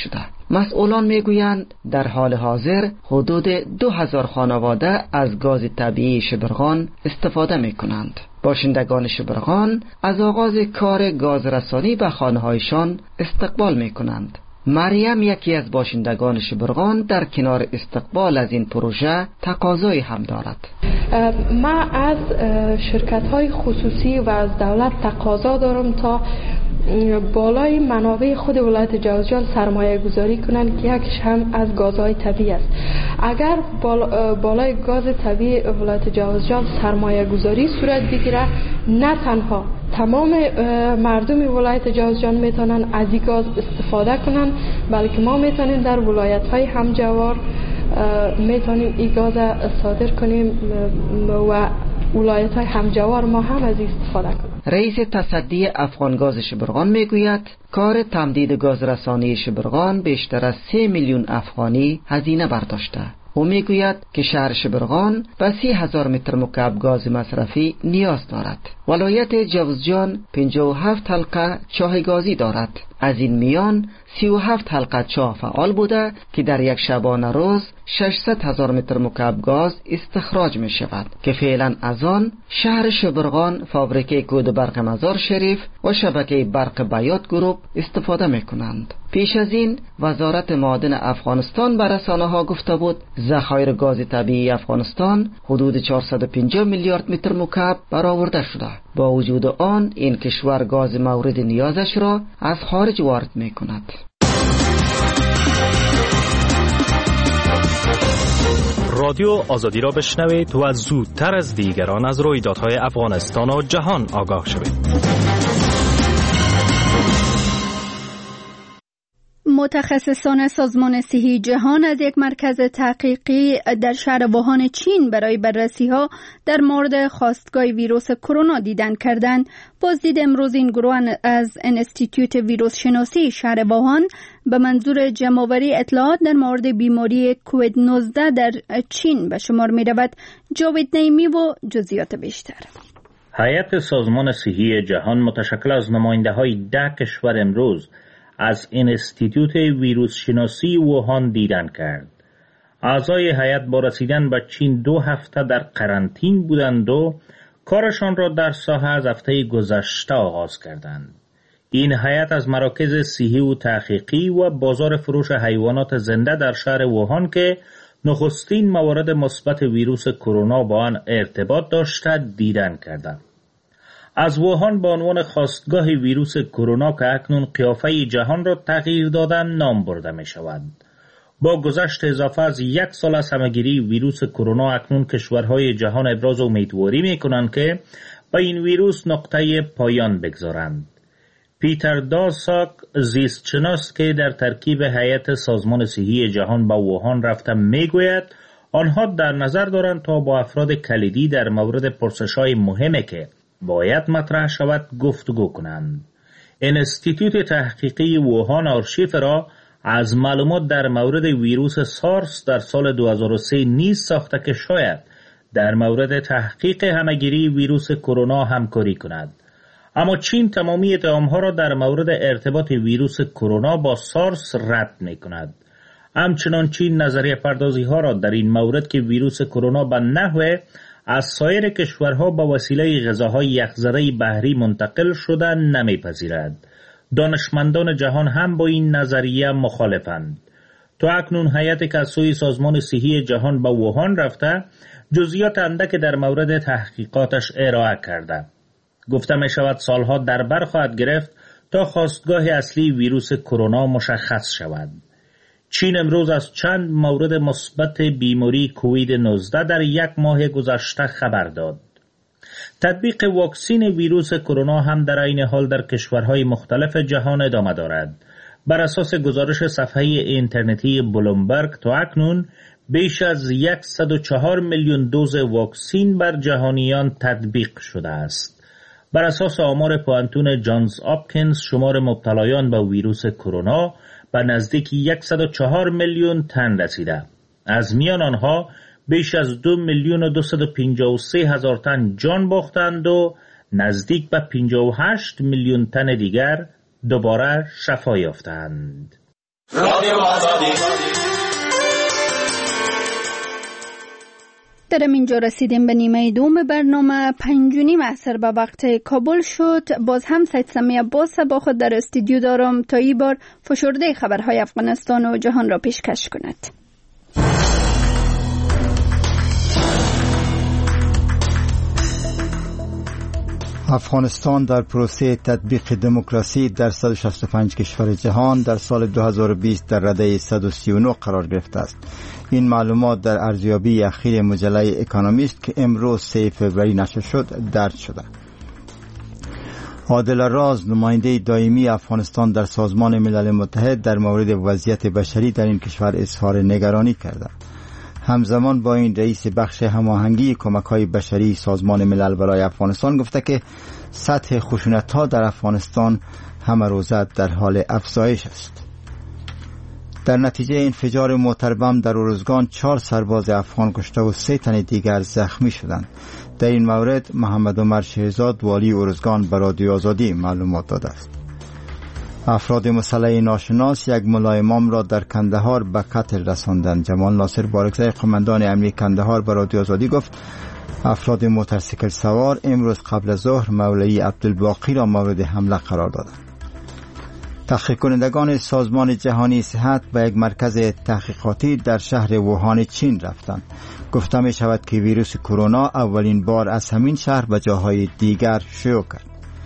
مسئولان میگویند در حال حاضر حدود 2000 خانواده از گاز طبیعی شبرغان استفاده میکنند. باشندگان شبرغان از آغاز کار گازرسانی به خانه‌هایشان استقبال میکنند. مریم یکی از باشندگان شبرغان در کنار استقبال از این پروژه تقاضایی هم دارد. ما از شرکت‌های خصوصی و از دولت تقاضا دارم تا بالای منابع خود ولایت جوزجان سرمایه گذاری کنند که یکیش هم از گازهای طبیعی است. اگر بالای گاز طبیعی ولایت جوزجان سرمایه گذاری صورت بگیره، نه تنها تمام مردم ولایت جوزجان میتونن از این گاز استفاده کنن، بلکه ما میتونیم در ولایت‌های همجوار میتونیم این گاز صادر کنیم و ولایت‌های همجوار ما هم از استفاده کنیم. رئیس تصدی افغانگاز شبرغان میگوید کار تمدید گازرسانی شبرغان بیشتر از 3 میلیون افغانی هزینه برداشته. او میگوید که شهر شبرغان به 30,000 متر مکعب گاز مصرفی نیاز دارد. ولایت جوزجان 57 حلقه چاه گازی دارد. از این میان 37 حلقه چاه فعال بوده که در یک شبانه روز 600,000 متر مکعب گاز استخراج می شود که فعلا از آن شهر شبرغان، فابریکه کود برق مزار شریف و شبکه برق بیات گروپ استفاده می کنند. پیش از این وزارت معادن افغانستان به رسانه‌ها گفته بود ذخایر گاز طبیعی افغانستان حدود 450 میلیارد متر مکعب برآورده شده. با وجود آن این کشور گاز مورد نیازش را از خارج وارد می کند. رادیو آزادی را بشنوید و زودتر از دیگران از رویدادهای افغانستان و جهان آگاه شوید. متخصصان سازمان صحی جهان از یک مرکز تحقیقی در شهر ووهان چین برای بررسی‌ها در مورد خاستگاه ویروس کرونا دیدن کردند. بازدید امروز این گروه از انستیتوت ویروس شناسی شهر ووهان به منظور جمع‌آوری اطلاعات در مورد بیماری کووید 19 در چین به شمار می‌رود. جاوید نعیمی و جزئیات بیشتر. هیئت سازمان صحی جهان متشکل از نماینده‌های 10 کشور امروز از انستیتوت ویروس شناسی ووهان دیدن کرد. اعضای هیئت با رسیدن به چین 2 هفته در قرنطین بودند و کارشان را در ساحه از هفته گذشته آغاز کردند. این هیئت از مراکز صحی و تحقیقی و بازار فروش حیوانات زنده در شهر ووهان که نخستین موارد مثبت ویروس کرونا با آن ارتباط داشته دیدن کردند. از ووهان به عنوان خاستگاه ویروس کرونا که اکنون قیافه جهان را تغییر دادن نام برده می شود. با گذشت اضافه از 1 سال از همه‌گیری ویروس کرونا اکنون کشورهای جهان ابراز امیدواری می کنند که با این ویروس نقطه پایان بگذارند. پیتر داساک زیستشناس که در ترکیب هیئت سازمان صحی جهان به ووهان رفته می گوید آنها در نظر دارند تا با افراد کلیدی در مورد پرسش‌های مهمی که باید مطرح شود گفتگو کنند. انستیتوت تحقیقی ووهان آرشیف را از معلومات در مورد ویروس سارس در سال 2003 نیز ساخته که شاید در مورد تحقیق همه‌گیری ویروس کرونا همکاری کند. اما چین تمامی اتهام‌ها را در مورد ارتباط ویروس کرونا با سارس رد می‌کند. همچنان چین نظریه پردازی‌ها را در این مورد که ویروس کرونا به نحو از سایر کشورها با وسیله غذاهای یخزده بحری منتقل شده نمیپذیرد. دانشمندان جهان هم با این نظریه مخالفند. تا اکنون هیئتی که از سوی سازمان صحی جهان به ووهان رفته جزئیات اندک در مورد تحقیقاتش ارائه کرده. گفته می شود سالها در بر خواهد گرفت تا خاستگاه اصلی ویروس کرونا مشخص شود. چین امروز از چند مورد مثبت بیماری کووید 19 در 1 ماه گذشته خبر داد. تطبیق واکسین ویروس کرونا هم در این حال در کشورهای مختلف جهان ادامه دارد. بر اساس گزارش صفحه اینترنتی بلومبرگ تا اکنون بیش از 104 میلیون دوز واکسین بر جهانیان تطبیق شده است. بر اساس آمار پوانتون جانز آپکینز شمار مبتلایان به ویروس کرونا به نزدیک 104 میلیون تن رسیده. از میان آنها بیش از 2,253,000 تن جان باختند و نزدیک به 58 میلیون تن دیگر دوباره شفا یافتند. در اینجا رسیدیم به نیمه دوم برنامه. 5:30 عصر به وقت کابل شد. باز هم سید سمی عباس با خود در استودیو دارم تا این بار فشرده خبرهای افغانستان و جهان را پیشکش کند. افغانستان در پروسه تطبیق دموکراسی در 165 کشور جهان در سال 2020 در رده 139 قرار گرفته است. این معلومات در ارزیابی اخیر مجله اکونومیست که امروز 3 فوریه نشر شد درج شده. عادل راز، نماینده دائمی افغانستان در سازمان ملل متحد، در مورد وضعیت بشری در این کشور اظهار نگرانی کرده. همزمان با این رئیس بخش هماهنگی کمک‌های بشری سازمان ملل برای افغانستان گفته که سطح خشونت‌ها در افغانستان همه روزه در حال افزایش است. در نتیجه انفجار موتر بم در ارزگان 4 سرباز افغان کشته و 3 تن دیگر زخمی شدند. در این مورد محمد عمر شهزاد والی ارزگان به رادیو آزادی معلومات داده است. افراد مسلح ناشناس یک ملا امام را در کندهار به قتل رساندند. جمال ناصر بارکزی قماندان امنیتی کندهار به رادیو آزادی گفت افراد موتورسیکل سوار امروز قبل از ظهر مولوی عبدالباقی را مورد حمله قرار دادند. تحقیق کنندگان سازمان جهانی صحت به یک مرکز تحقیقاتی در شهر ووهان چین رفتند. گفته می شود که ویروس کرونا اولین بار از همین شهر به جاهای دیگر شیوع کرد.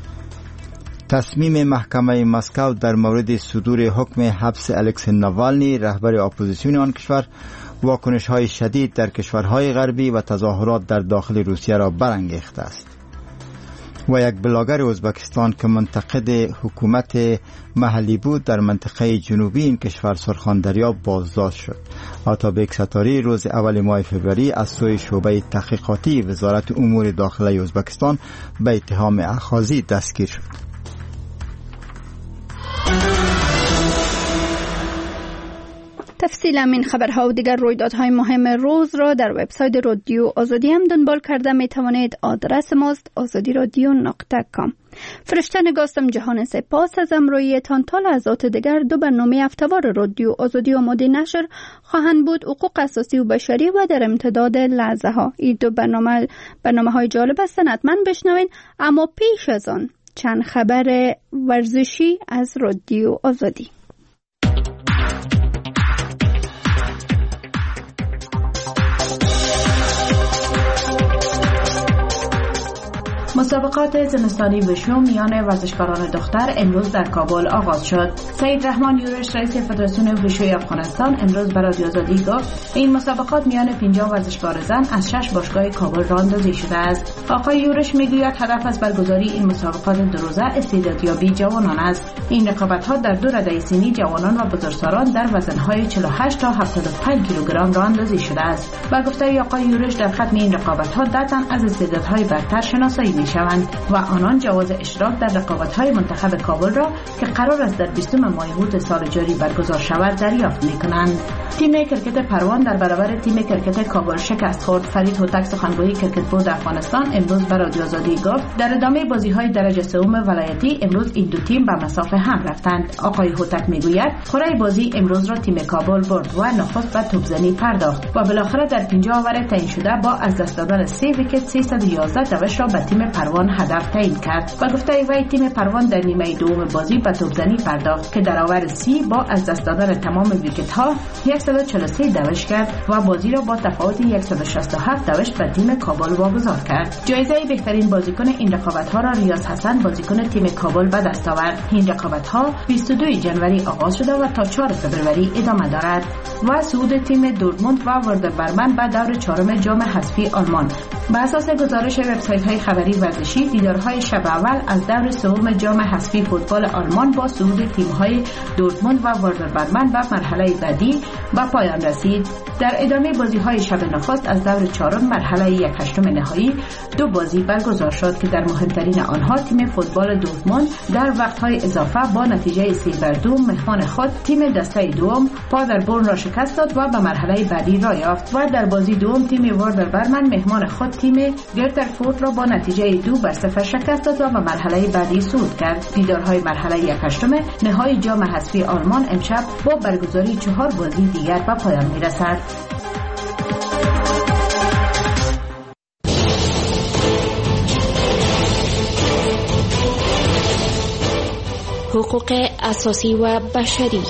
تصمیم محکمه مسکو در مورد صدور حکم حبس الکسی ناوالنی رهبر اپوزیسیون آن کشور واکنش‌های شدید در کشورهای غربی و تظاهرات در داخل روسیه را برانگیخته است. و یک بلاگر ازبکستان که منتقد حکومت محلی بود در منطقه جنوبی این کشور سرخاندریا بازداشت شد. آتابک ستاری روز اول ماه فوریه از سوی شعبه تحقیقاتی وزارت امور داخلی ازبکستان به اتهام اخاذی دستگیر شد. تفصیل این خبرها و دیگر رویدادهای مهم روز را در وبسایت رادیو آزادی هم دنبال کرده می توانید. آدرس ماست azadiradyo.com. فرشته نگاستم جهان سپاس از امرویتان. تا لحظات دیگر 2 برنامه هفته‌وار رادیو آزادی آماده نشر خواهند بود. حقوق اساسی و بشری و در امتداد لحظه ها. این 2 برنامه های جالب هستند، حتما بشنوین. اما پیش از آن چند خبر ورزشی از رادیو آزادی. مسابقات زمستانی وشو میان ورزشکاران دختر امروز در کابل آغاز شد. سید رحمان یورش رئیس فدراسیون وشوی افغانستان امروز به رادیو آزادی گفت این مسابقات میان 50 ورزشکار زن از 6 باشگاه کابل راهاندازی شده است. آقای یورش میگوید هدف از برگزاری این مسابقات 2 روزه استعدادیابی جوانان است. این رقابت‌ها در 2 رده سنی جوانان و بزرگسالان در وزن‌های 48 تا 75 کیلوگرم راهاندازی شده است. با گفته آقای یورش در ختم این رقابت‌ها 10 تن از استعدادهای برتر شناسایی می‌شوند و آنان جواز اشتراک در رقابت‌های منتخب کابل را که قرار است در 20 ماه اوت سال جاری برگزار شود دریافت می‌کنند. تیم کرکت پروان در برابر تیم کرکت کابل شکست خورد. فرید هوتک سخنگوی کرکت بورد افغانستان امروز به رادیو آزادی گفت در ادامه بازی‌های درجه سوم ولایتی امروز این 2 تیم به مسافه هم رفتند. آقای هوتک می‌گوید قرعه بازی امروز را تیم کابل برد و نخست به توپزنی پرداخت و بالاخره در 50 اوور تعیین شده با از دست دادن 3 ویکت 311 دوش را به تیم پروان هدف تعیین کرد و گفته وی تیم پروان در نیمه دوم بازی به توپزنی پرداخت که در اوور 30 با از دست دادن تمام ویکت‌ها 143 دوش کرد و بازی را با تفاوت 167 دوش به تیم کابل واگذار کرد. جایزه بهترین بازیکن این رقابت‌ها را ریاض حسن بازیکن تیم کابل به دست آورد. این رقابت‌ها 22 جنوری آغاز شده و تا 4 فوریه ادامه دارد و صعود تیم دورتموند و وردر برمن به دور 4 جام حذفی آلمان. بر اساس گزارش وبسایت‌های خبری ورزشی دیدارهای شب اول از دور سوم جام حذفی فوتبال آلمان با صعود تیم‌های دورتموند و وردر برمن به مرحله بعدی به پایان رسید. در ادامه بازی‌های شب نخست از دور 4 مرحله 1/8 نهایی 2 بازی برگزار شد که در مهمترین آنها تیم فوتبال دورتموند در وقت‌های اضافه با نتیجه 3-2 مهمان خود تیم دسته دوم پادربورن را شکست داد و به مرحله بعدی راه یافت و در بازی دوم تیم وردر برمن مهمان خود تیم گردرفورد را با نتیجه 2-0 شکست داد و به مرحله بعدی صعود کرد. دیدارهای مرحله 8 نهایی جام حذفی آلمان امشب با برگزاری 4 بازی دیگر به پایان می‌رسد. حقوق اساسی و بشری.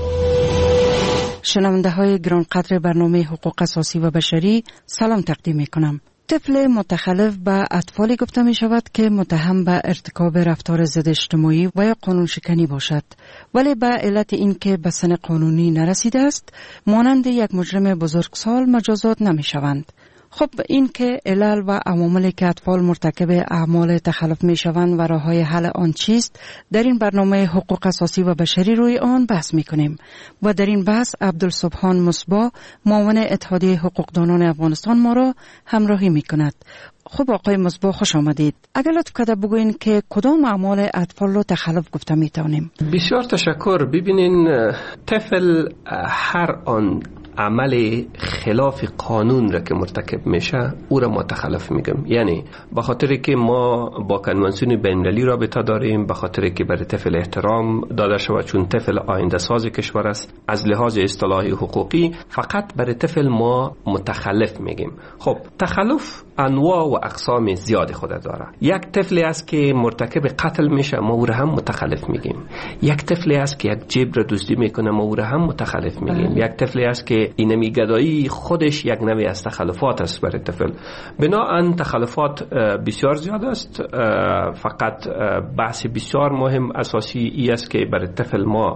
شنونده های گرانقدر برنامه حقوق اساسی و بشری، سلام تقدیم می کنم. طفل متخلف به اطفالی گفته می شود که متهم به ارتکاب رفتار ضد اجتماعی و یا قانون شکنی باشد، ولی به علت اینکه به سن قانونی نرسیده است مانند یک مجرم بزرگسال مجازات نمی شوند. خب این که علل و عواملی که اطفال مرتکب اعمال تخلف می شوند و راه‌های حل آن چیست، در این برنامه حقوق اساسی و بشری روی آن بحث می کنیم و در این بحث عبدالسبحان مصباح، معاون اتحادیه حقوقدانان افغانستان ما را همراهی می کند. خب آقای مصباح خوش آمدید. اگر لطف کرده بگوین که کدام اعمال اطفال رو تخلف گفته می توانیم؟ بسیار تشکر. ببینین، طفل هر آن عمل خلاف قانون را که مرتکب میشه او را ما تخلف میگم. یعنی به خاطر که ما با کنوانسیون بین‌المللی رابطه داریم، به خاطر که برای طفل احترام داده شود، چون طفل آینده ساز کشور است، از لحاظ اصطلاحی حقوقی فقط برای طفل ما متخلف میگیم. خب تخلف انواع و اقسام زیاد خود داره. یک طفلی است که مرتکب قتل میشه، ما او را هم متخلف میگیم. یک طفلی است که یک جیب را دزدی میکنه، ما او را هم متخلف میگیم. یک طفلی است که اینمی گدایی خودش یک نوع از تخلفات است برای طفل. بنابراین تخلفات بسیار زیاد است. فقط بحث بسیار مهم اساسی ای است که برای طفل ما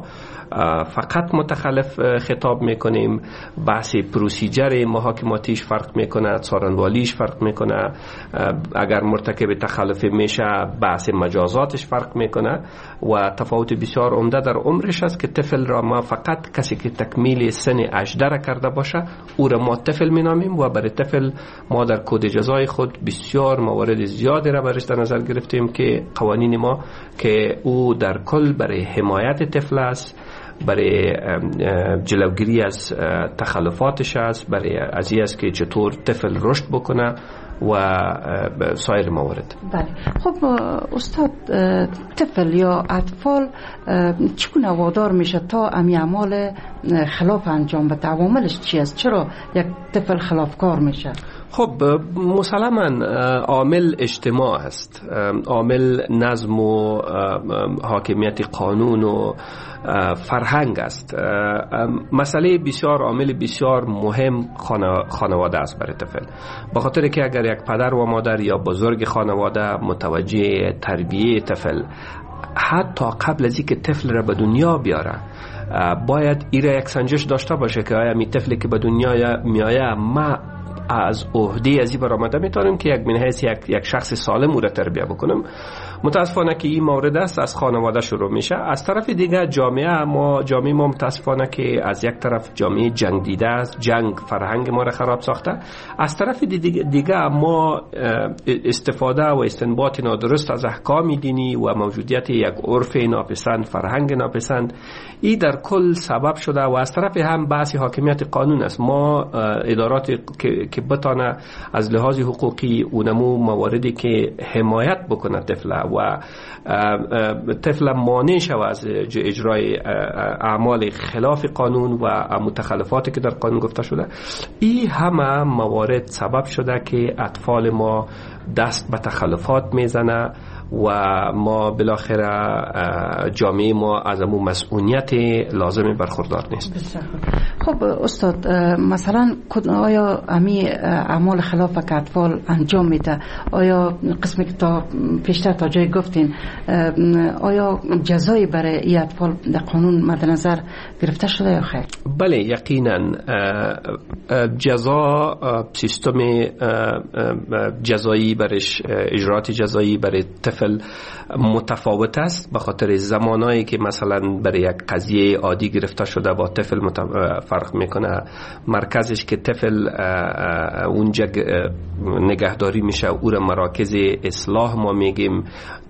فقط متخلف خطاب میکنیم. بحث پروسیجر محاکماتیش فرق میکنه، څارنوالیش فرق میکنه. اگر مرتکب تخلف میشه بحث مجازاتش فرق میکنه و تفاوت بسیار عمده در عمرش است که طفل را ما فقط کسی که تکمیل سن 18 کرده باشه او را ما طفل مینامیم و برای طفل ما در کد جزای خود بسیار موارد زیادی را برش در نظر گرفتیم که قوانین ما که او در کل برای حمایت طفل است، برای جلوگیری از تخلفاتش است، برای از این است که چطور طفل رشد بکنه و سایر موارد. بله. خب استاد، طفل یا اطفال چگونه وادار میشه تا امی اعمال خلاف انجام بده؟ عواملش چی است؟ چرا یک طفل خلافکار میشه؟ خب مسلماً عامل اجتماع است، عامل نظم و حاکمیت قانون و فرهنگ است. مسئله بسیار عامل بسیار مهم خانواده است برای طفل، به خاطر که اگر یک پدر و مادر یا بزرگ خانواده متوجه تربیه طفل حتی قبل از اینکه طفل را به دنیا بیاره باید این را یک سنجش داشته باشه که آیا می طفلی که به دنیا میآید ما از عهده ازی برآمده میتونم که یک من حیث یک شخص سالم او را تربیه بکنم. متاسفانه که این مورد است از خانواده شروع میشه. از طرف دیگه جامعه ما متاسفانه که از یک طرف جامعه جنگ دیده است، جنگ فرهنگ ما را خراب ساخته. از طرف دیگه ما استفاده و استنباط نادرست از احکام دینی و موجودیت یک عرف ناپسند، فرهنگ ناپسند، این در کل سبب شده و از طرف هم بحث حاکمیت قانون است. ما ادارات که بتانه از لحاظ حقوقی اونمو مواردی که حمایت بکنه طفل و طفل مانع شود از اجرای اعمال خلاف قانون و متخلفاتی که در قانون گفته شده، این همه موارد سبب شده که اطفال ما دست به تخلفات میزنه و ما بالاخره جامعه ما از امون مسئولیت لازم برخوردار نیست. خب استاد، مثلا آیا امی اعمال خلاف که اطفال انجام میده، آیا قسمی که تا پیشتر تا جای گفتین، آیا جزایی برای این اطفال در قانون مد نظر گرفته شده یا خیر؟ بله یقینا جزا، سیستم جزایی برش، اجرات جزایی برای طفل متفاوت است به خاطر زمانایی که مثلا برای یک قضیه عادی گرفته شده با طفل فرق میکنه. مرکزش که طفل اونجا نگهداری میشه او را مراکز اصلاح ما میگیم.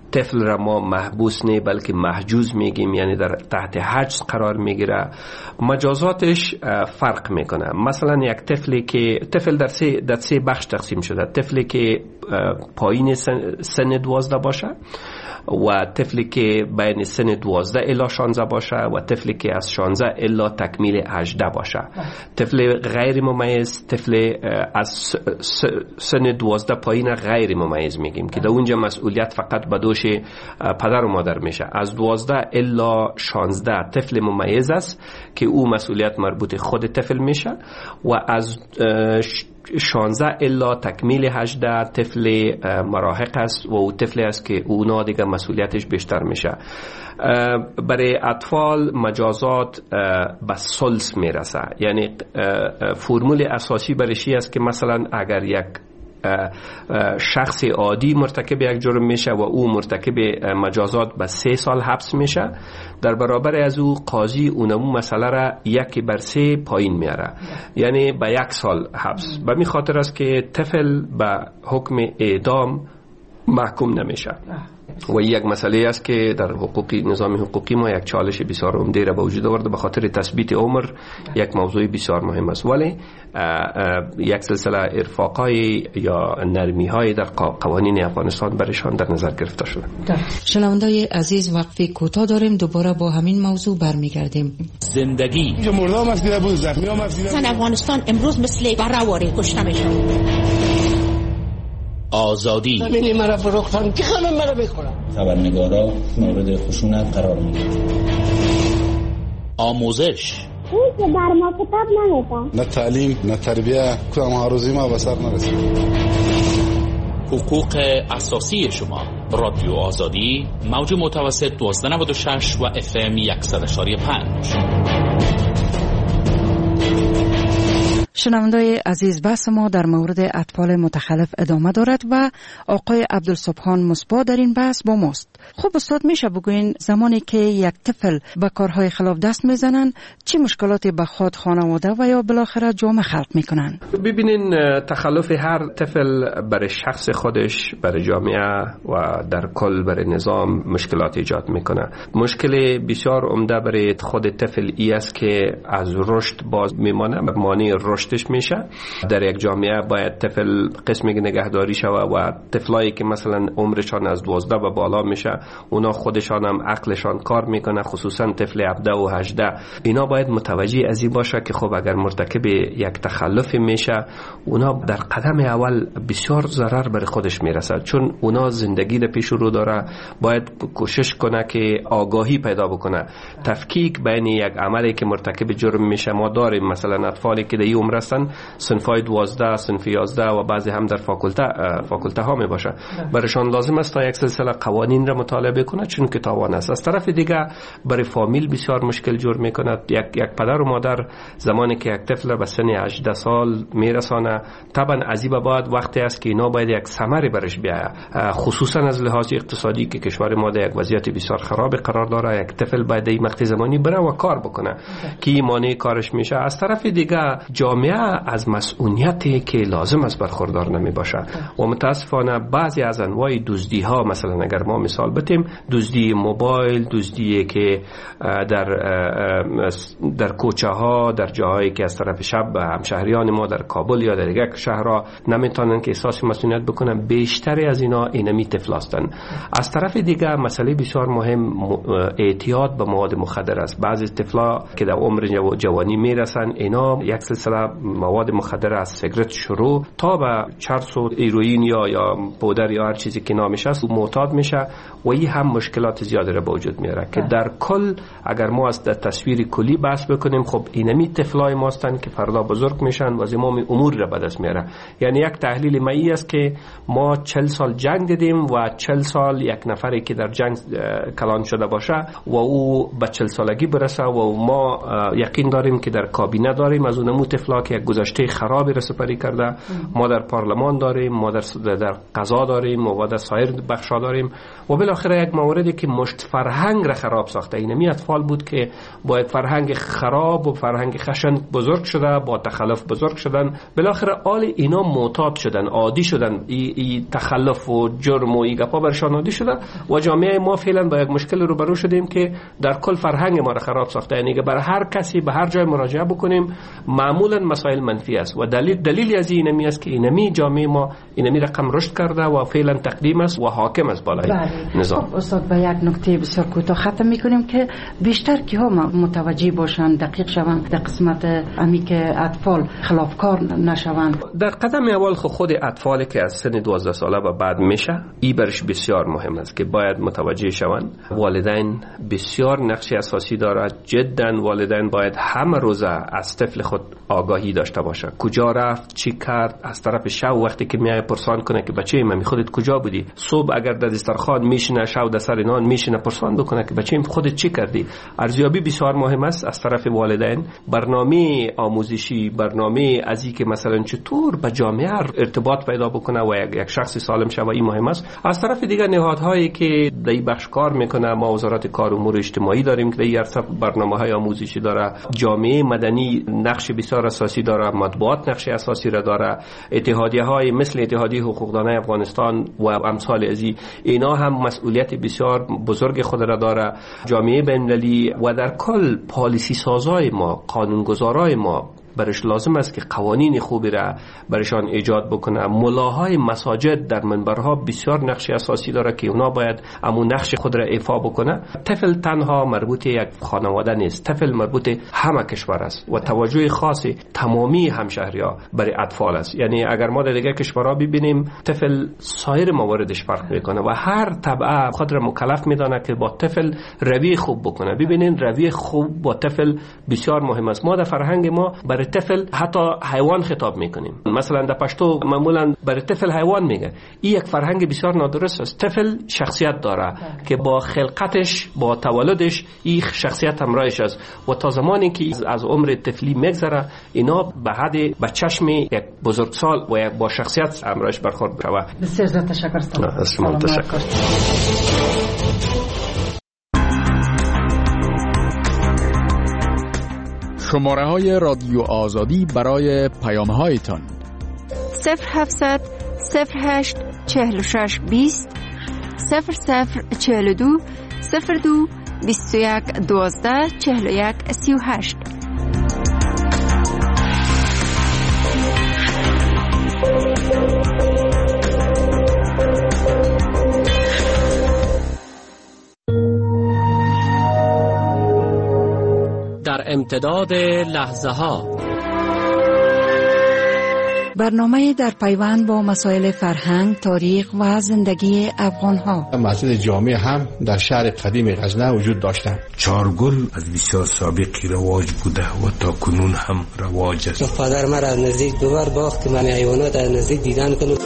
طفل را ما محبوس نه بلکه محجوز میگیم، یعنی در تحت حجز قرار میگیره. مجازاتش فرق میکنه. مثلا یک طفل در سه بخش تقسیم شده. طفلی که پایین سن 12 باشه و طفلی که بین سن 12 الی 16 باشه و طفلی که از 16 الی تکمیل 18 باشه. طفل غیر ممیز، طفل از سن 12 پایین غیر ممیز میگیم که در اونجا مسئولیت فقط به دوش پدر و مادر میشه. از 12 الی 16 طفل ممیز است که او مسئولیت مربوط خود طفل میشه و از 16 الا تکمیل 18 طفل مراهق است و او طفلی است که اونا دیگه مسئولیتش بیشتر میشه. برای اطفال مجازات به ثلث میرسه، یعنی فرمول اساسی برش است که مثلا اگر یک شخص عادی مرتکب یک جرم میشه و او مرتکب مجازات به 3 سال حبس میشه، در برابر از او قاضی اونمو مسئله را 1/3 پایین میاره، یعنی به 1 سال حبس. به می خاطر است که طفل به حکم اعدام محکوم نمیشه و یک مسئله است که در نظام حقوقی ما یک چالش بسیار عمده را به وجود آورده به خاطر تثبیت عمر. یک موضوع بسیار مهم است، ولی یک سلسله ارفاقای یا نرمی‌های در قوانین افغانستان برشان در نظر گرفته شده. شنوندای عزیز، وقفه کوتاه داریم، دوباره با همین موضوع برمیگردیم. زندگی مردم مسئله بود، زخمی‌ها مسئله. افغانستان امروز مثل برآوری کشته میشه. آزادی زمینی مرا فروختن که خانم مرا بخورن. خبرنگارا مورد خشونت قرار میگیرن. آموزش اون که بر ما کتاب نمیدن. نه تعلیم نه تربیه، کدام هاروزی ما به سر نرسید. حقوق اساسی شما. رادیو آزادی موج متوسط 1296 و FM 100.5. شنوندای عزیز، بحث ما در مورد اطفال متخلف ادامه دارد و آقای عبدالسبحان مصباح در این بحث با ماست. خب استاد، میشه بگوین زمانی که یک طفل به کارهای خلاف دست میزنن چه مشکلاتی به خود، خانواده و یا بالاخره جامعه خلق میکنن؟ ببینین، تخلف هر طفل برای شخص خودش، برای جامعه و در کل برای نظام مشکلات ایجاد میکنه. مشکل بسیار عمده برای خود طفل ای است که از رشد باز میمانه، مانع رشدش میشه. در یک جامعه باید طفل قسمی نگهداری شوه و طفلایی که مثلا عمرشان از 12 و بالا میشه، اونا خودشان هم عقلشان کار میکنه، خصوصا طفل 17 و 18. اینا باید متوجه از این باشه که خب اگر مرتکب یک تخلف میشه، اونا در قدم اول بسیار ضرر بر خودش میرسه، چون اونا زندگی در پیش رو داره. باید کوشش کنه که آگاهی پیدا بکنه، تفکیک بین یک عملی که مرتکب جرم میشه. ما داریم مثلا اطفالی که در این عمر هستن، صنفای 12، صنف 11 و بعضی هم در فاکولته ها می باشه. برایشان لازم است تا یک سلسله قوانین را مطالعه کنه، چون که تاوان است. از طرف دیگه برای فامیل بسیار مشکل جور میکنه. یک پدر و مادر زمانی که یک طفل به سن 18 سال میرسانه، طبعا از این به بعد وقتی است که اینا باید یک ثمری برش بیاید، خصوصا از لحاظ اقتصادی که کشور ما در یک وضعیت بسیار خراب قرار داره. یک طفل باید این مقطع زمانی بره و کار بکنه که مانع کارش میشه. از طرف دیگه جامعه از مسئولیتی که لازم است برخوردار نمی باشه و متاسفانه بعضی از انواع دزدی ها، مثلا اگر ما مثال بتیم، دزدی موبایل، دزدی که در کوچه ها، در جاهایی که از طرف شب همشهریان ما در کابل یا در یک شهرها نمیتونن که احساس مسئولیت بکنن، بیشتری از اینا اینمی طفل هستند. از طرف دیگه مسئله بسیار مهم اعتیاد به مواد مخدر است. بعضی طفلا که در عمر جوانی میرسن، اینا یک سلسله مواد مخدر از سیگرت شروع تا به چرس و هیروئین یا پودر یا هر چیزی که نامش است معتاد میشه و این هم مشکلات زیادی را به وجود میاره که در کل اگر ما از تصویر کلی بحث بکنیم، خب اینمی طفلای ما هستند که فردا بزرگ میشن و زمام امور را به دست میاره. یعنی یک تحلیل مایی است که ما 40 سال جنگ دیدیم و 40 سال یک نفری که در جنگ کلان شده باشه و او به 40 سالگی برسه و ما یقین داریم که در کابینه داریم از اونمو طفلا که یک گذشته خرابی را سپری کرده. ما در پارلمان داریم، ما در قضا داریم و در سایر بخشا داریم و بالاخره یک موردی که مشت فرهنگ را خراب ساخته. اینمی اطفال بود که با یک فرهنگ خراب و فرهنگ خشن بزرگ شده، با تخلف بزرگ شدن، بالاخره آل اینا معتاد شدن، عادی شدن، ای تخلف و جرم و ای گپا برشان عادی شده و جامعه ما فعلا با یک مشکل روبرو شدیم که در کل فرهنگ ما را خراب ساخته. یعنی که برای هر کسی به هر جای مراجعه بکنیم معمولا مسائل منفی است و دلیل از اینمی است که اینمی جامعه ما اینمی رقم رشد کرده و فعلا تقدیم است و حاکم است بالای نظام. خب استاد به یک نکته بسیار کوتاه ختم میکنیم که بیشتر که ها متوجه باشند، دقیق شوند در قسمت امی که اطفال خلافکار نشوند. در قدم اول خود اطفالی که از سن 12 ساله و بعد میشه، این برش بسیار مهم است که باید متوجه شوند. والدین بسیار نقش اساسی دارد. جدا والدین باید همه روزه از طفل خود آگاهی داشته باشه. کجا رفت، چی کرد، از طرف شب وقتی که میای پرسان کنه که بچه من خودت کجا بودی. صبح اگر در دسترخوان میشینه، شب در سر نان میشینه، پرسان بکنه که بچه خودت چی کردی. ارزیابی بسیار مهم است از طرف والدین. برنامه آموزشی، برنامه ازی که مثلا چطور با جامعه ارتباط پیدا بکنه و یک شخص سالم شوه، این مهم است. از طرف دیگر نهادهایی که در این بخش کار میکنه، ما وزارت کار و امور اجتماعی داریم که در این عرصه برنامه‌های آموزشی داره، جامعه مدنی نقش بسیار اساسی داره، مطبوعات نقش اساسی را داره، اتحادیه‌های مثل اتحادیه حقوقدانان افغانستان و امثال ازی، اینا هم مسئولیت بسیار بزرگ خود را داره. جامعه بین‌المللی و در کل پالیسی سازای ما، قانونگذارای ما برش لازم است که قوانین خوبی را برشان ایجاد بکنه. ملاهای مساجد در منبرها بسیار نقش اساسی داره که اونا باید امون نقش خود را ایفا بکنه. طفل تنها مربوط یک خانواده نیست، طفل مربوط همه کشور است و توجه خاص تمامی همشهری‌ها برای اطفال است. یعنی اگر ما در دیگر کشورها ببینیم، طفل سایر مواردش فرق میکنه و هر طبقه خود را مکلف میدانه که با طفل رویه خوب بکنه. ببینین رویه خوب با طفل بسیار مهم است. ما در فرهنگ ما برای طفل حتی حیوان خطاب میکنیم. مثلا در پشتو معمولا برای طفل حیوان میگه. این یک فرهنگ بسیار نادرست است. طفل شخصیت داره که با خلقتش، با تولدش این شخصیت همراهش است و تا زمانی که از عمر طفلی میگذره، اینا به حد به چشم یک بزرگسال و یک با شخصیت همراهش برخورد شود. بسیار زیاد تشکر. سلام. تشکر. شماره های رادیو آزادی برای پیام هایتان 0700 08 46 20 0042 02 21 12 41 38. در امتداد لحظه ها برنامه در پیوند با مسائل فرهنگ، تاریخ و زندگی افغان ها. مسجد جامع هم در شهر قدیم غزنه وجود داشتند. چارگل از بسیار سابقی رواج بوده و تا کنون هم رواج است. پدر مرا از نزدیک دوبار باخت که من حیوانات از نزدیک دیدن کنم.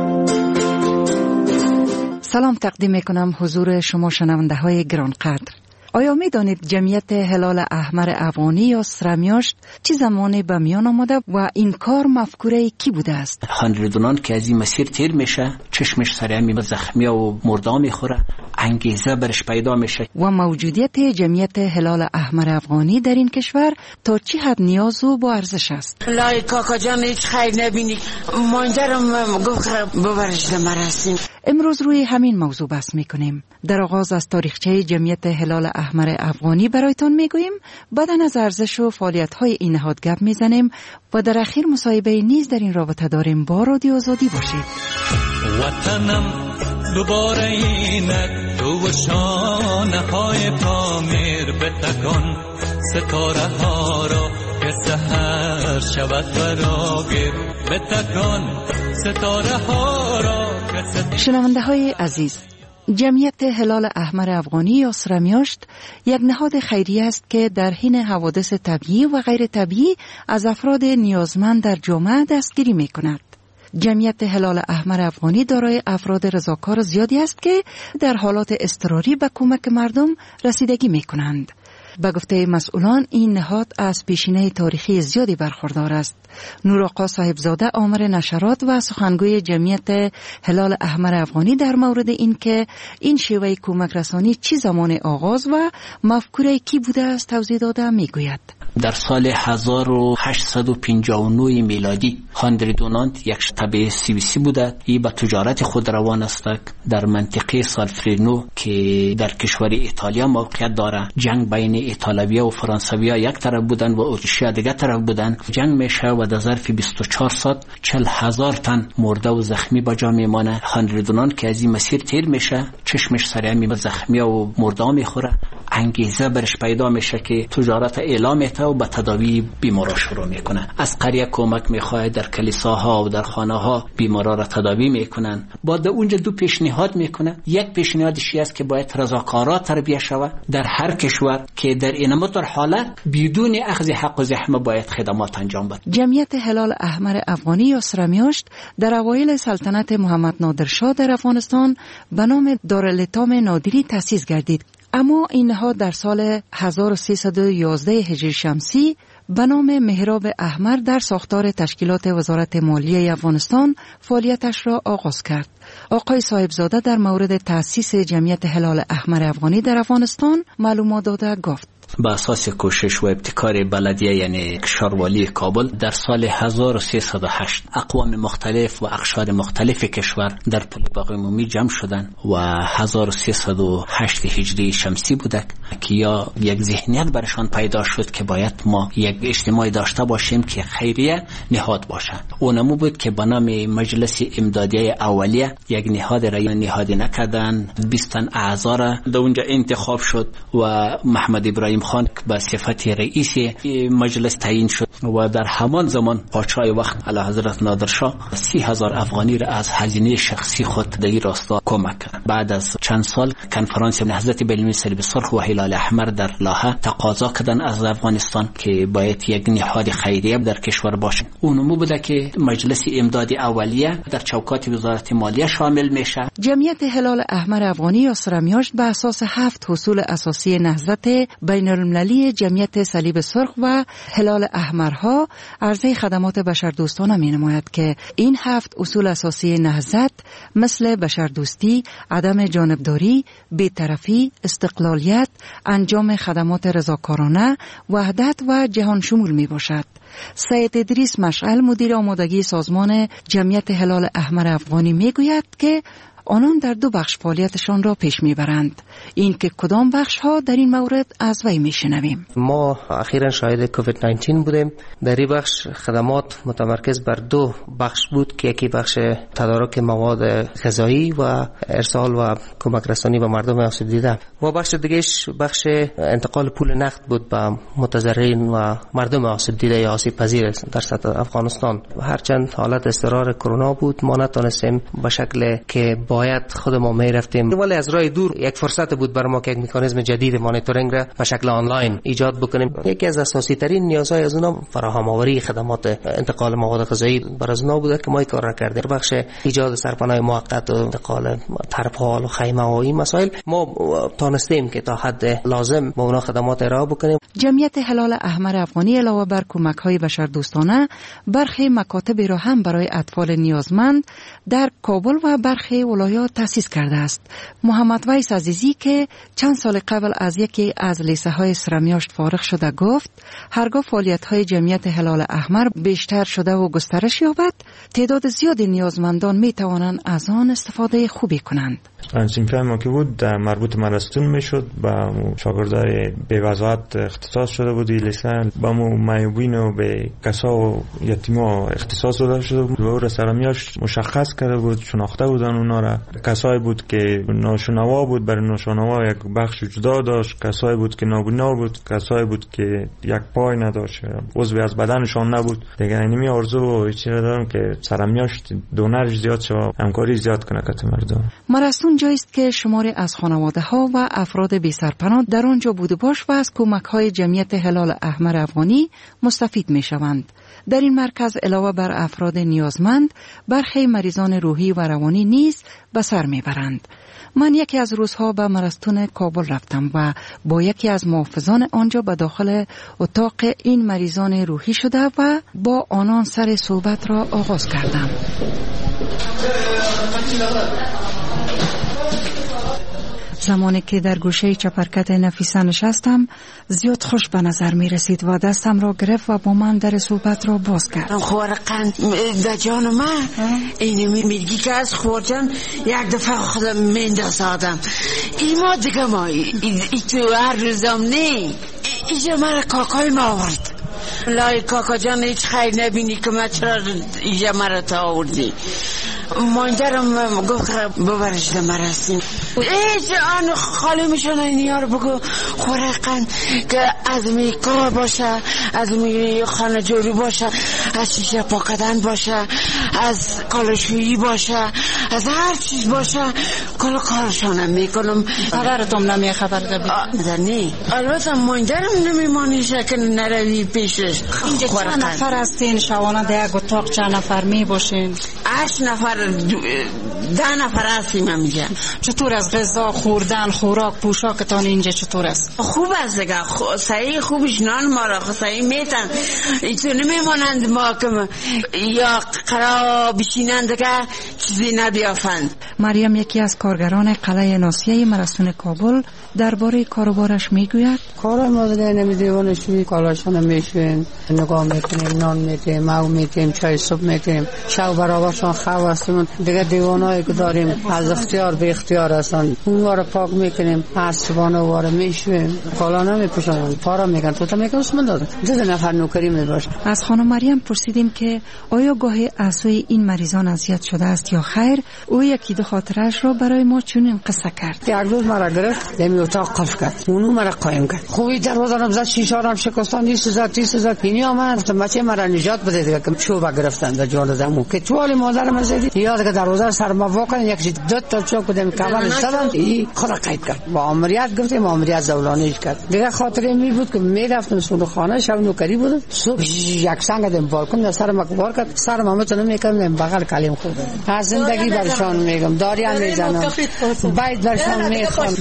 سلام تقدیم میکنم حضور شما شنونده های گرانقدر. آیا می دانید جمعیت هلال احمر افغانی یا سرمیاشت چه زمانی به میان آمده و این کار مفکوره کی بوده است؟ خانردونان که از این مسیر تیر میشه، چشمش سرمی زخمی و مرده میخوره، انگیزه برش پیدا میشه. و موجودیت جمعیت هلال احمر افغانی در این کشور تا چه حد نیاز و با ارزش است؟ لای کاکا جان هیچ خیر نبینی، ماندرم گفت ببرش مراسم. امروز روی همین موضوع بحث میکنیم. در آغاز از تاریخچه جمعیت هلال احمر افغانی برایتان میگوییم، بعداً از ارزش و فعالیت‌های این نهاد گپ میزنیم و در اخیر مصاحبه نیز در این رابطه داریم. با رادیو آزادی باشید. وطنم دوباره اینک تو و شانه‌های پامیر بتکن، ستاره ها را که سحر شود فراگیر بتکن، ستاره ها را که شنونده های عزیز، جمعیت هلال احمر افغانی یا سرمیاشت یک نهاد خیریه است که در حین حوادث طبیعی و غیر طبیعی از افراد نیازمند در جامعه دستگیری می کند. جمعیت هلال احمر افغانی دارای افراد رضاکار زیادی است که در حالات اضطراری به کمک مردم رسیدگی می کنند. به گفته مسئولان این نهاد از پیشینه تاریخی زیادی برخوردار است. نورآقا صاحبزاده آمر نشرات و سخنگوی جمعیت هلال احمر افغانی در مورد اینکه این شیوه کمک رسانی چی زمان آغاز و مفکوره کی بوده است توضیح داده میگوید. در سال 1859 میلادی هنری دونانت یک شتبه CBC بوده. ای به تجارت خود روان است در منطقه سالفرینو که در کشور ایتالیا موقعیت داره. جنگ بین ایتالویا و فرانسویا یک طرف بودن و اتریشیا دیگر طرف بودن. جنگ میشه و در ظرف 24 ساعت 40,000 تن مرده و زخمی به جا میمانه. هنری دونانت که از این مسیر تیر میشه چشمش سریع زخمی و مرده میخوره. انگیزه برش پیدا میشه که تجارت اعلام و به تداوی بیمارا شروع میکنن. از قریه کمک میخواد، در کلیساها و در خانه ها بیمارا را تداوی میکنن. بعد اونجا دو پیشنهاد میکنه. یک پیشنهادش است که باید رضاکارا تربیه شود در هر کشور که در این مطور حالت بدون اخذ حق و زحمه باید خدمات انجام بده. جمعیت هلال احمر افغانی یا سرمیاشت در اوایل سلطنت محمد نادرشاه در افغانستان به نام دارالایتام نادری تأسیس گردید. اما این نهاد در سال 1311 هجری شمسی به نام محراب احمر در ساختار تشکیلات وزارت مالیه افغانستان فعالیتش را آغاز کرد. آقای صاحبزاده در مورد تأسیس جمعیت هلال احمر افغانی در افغانستان معلومات داده گفت: با اساس کوشش و ابتکار بلدیه یعنی کشوروالی کابل در سال 1308 اقوام مختلف و اقشار مختلف کشور در پل باغ عمومی جمع شدند و 1308 هجری شمسی بوده که یا یک ذهنیت برشان پیدا شد که باید ما یک اجتماعی داشته باشیم که خیریه نهاد باشه. اونمو بود که به نام مجلس امدادیه اولیه یک نهاد را نهادی نکردن. 20 تن اعضا را در اونجا انتخاب شد و محمد ابراهیم خان به صفت رئیس مجلس تعیین شد و در همان زمان پادشاه وقت اعلی حضرت نادرشاه 30,000 افغانی را از هزینه شخصی خود در این راستا کمک کرد. بعد از چند سال کنفرانس نهضت بین صلیب سرخ و هلال احمر در لاهه تقاضا کردن از افغانستان که باید یک نهاد خیریه در کشور باشه. اونمو بوده که مجلس امدادی اولیه در چوکات وزارت مالیه شامل میشه. جمعیت هلال احمر افغانی یا سرمیاشت به اساس 7 اصول اساسی نهضت بین المللی جمعیت صلیب سرخ و هلال احمرها عرضه خدمات بشردوستانه می نماید که این 7 اصول اساسی نهضت مثل بشردوستی، عدم جانبداری، بی‌طرفی، استقلالیت، انجام خدمات رضاکارانه، وحدت و جهان شمول می باشد. سید ادریس مشعل مدیر آمادگی سازمان جمعیت هلال احمر افغانی می گوید که آنان در 2 بخش فعالیتشان را پیش میبرند. این که کدام بخش ها در این مورد از وی میشنویم. ما اخیراً شاهد کووید 19 بودیم. در این بخش خدمات متمرکز بر 2 بخش بود که یکی بخش تدارک مواد غذایی و ارسال و کمک رسانی به مردم آسیب دیده و بخش دیگهش بخش انتقال پول نقد بود به متضررین و مردم آسیب دیده یا آسیب پذیر در سطح افغانستان. هرچند حالت اضطرار کرونا بود ما نتونستیم به شکل که باید خود ما میرفتیم، ولی از راه دور یک فرصت بود برای ما که یک مکانیزم جدید مانیتورینگ را به شکل آنلاین ایجاد بکنیم. یکی از اساسی ترین نیازهای از اونها فراهم آوری خدمات انتقال مواد غذایی بر از اونها بوده که ما این کار را کردیم. بخش ایجاد سرپناه موقت و انتقال ترپال و خیمه و این مسائل ما تونستیم که تا حد لازم با اونها خدمات ارائه بکنیم. جمعیت هلال احمر افغانی علاوه بر کمک‌های بشردوستانه برخی مکاتب را هم برای اطفال نیازمند در کابل و برخی ولایات تأسیس کرده است. محمد ویس عزیزی که چند سال قبل از یکی از لیسه های سرمیاشت فارغ شده گفت هرگاه فعالیت های جمعیت هلال احمر بیشتر شده و گسترش یابد تعداد زیادی نیازمندان می توانند از آن استفاده خوبی کنند. صنفی ما که بود مربوط مرستون میشد با شاگردای به وضاحت اختصاص شده بود. لیسه با معیوبین و به کسا و یتیما اختصاص داده شده بود و سرمیاش مشخص کرده بود، شناخته بودن اونا را. کسایی بود که ناشنوا بود برای ناشنوا یک بخش جدا داشت، کسایی بود که نابینا بود، کسایی بود که یک پای نداشت، عضوی از بدنشان نبود. دیگه اینمی آرزو و چیزی دارم که سرمیاش دونرش زیاد شد، همکاری زیاد کنه کت مردم. مرستون جایی است که شماری از خانواده ها و افراد بی سرپناه در آنجا بوده باش و از کمک های جمعیت هلال احمر افغانی مستفید می شوند. در این مرکز علاوه بر افراد نیازمند برخی مریضان روحی و روانی نیز به سر میبرند. من یکی از روزها به مرستون کابل رفتم و با یکی از محافظان آنجا به داخل اتاق این مریضان روحی شده و با آنان سر صحبت را آغاز کردم. زمانی که در گوشه چپرکت نفیسه نشستم زیاد خوش به نظر می رسید و دستم را گرفت و با من در صحبت را باز کرد. خورقن در جان من اینی میگی که از خورجان یک دفعه خودم مینداز آدم ایما دیگه ما ای تو هر روزم نه ایجا مرا کاکای ما آورد. لای کاکا جان هیچ خیر نبینی که من چرا ایجا مرا تا آوردی. ماندرم گفت ببرش ده مرسیم ایچ آن خالی میشونه این یار بگو خورقن که از می کار باشه، از می خانه جوری باشه، از شیشه پاکدن باشه، از کالشویی باشه، از هر چیز باشه کل کارشانم میکنم. خبرتم نمی خبر دبی نه البته ماندرم نمیمانیشه که نروی پیشش. اینجا چند نفر هستین شوانه در یک اتاق چند نفر می باشین؟ 8 نفر 10 نفر هستیم همینجا. چطور از غذا خوردن خوراک پوشاکتان اینجا چطور است؟ خوب است دیگه صحیح خوبش نان ما را صحیح میتن ایتو نمیمانند ما که یا قرار بشینند دیگه چیزی نبیافند. مریم یکی از کارگران قلعه ناسیه مرستون کابل درباره کاروبارش میگوید کار ما دیگه نمیدیوانشوی کالاشان میشویم نگاه میکنیم نان میتیم ماو میتیم چای صبح میتیم شو برابرشان خواه هستیم دیگه دیوانایی که داریم از اختیار به اختیار هستن اون واره پاک میکنیم از صبحانه واره میشویم کالا نمیپوشن پارا میگن توتا میگن اسم داده 2 نفر نوکری میباشه. از خانم مریم پرسیدیم که آیا گاهی اعضای این مریضان اذیت شده است یا خیر. او یکی دو خاطرش را برای ما چنین قصه کرد. یک روز مرا گرفت دمی اتاق قفل کرد اونو مرا قایم کرد خوبی دروازه را زد شیشه را شکستان 20 زد اینی آمد بچه مرا نجات بده دیگه که چوب گرفتن در جان زمو که توال مادر مزدی یاد که دروازه سر ما واقعا یک 2 تا چوب بدم کامل زدن این خود قید کرد با عملیات گفتیم عملیات زولانیش کرد دیگه خاطره می بود که میرفتم سون خانه شب نوکری بودم صبح یک سنگ دم بالکن در سر ما کار کرد سر ما متون میکردم بغل کلیم خود از زندگی برشان میگم داریا میزنم باید برشان میخوام.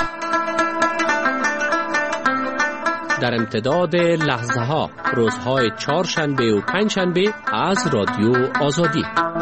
در امتداد لحظه ها روزهای 4 شنبه و 5 شنبه از رادیو آزادی.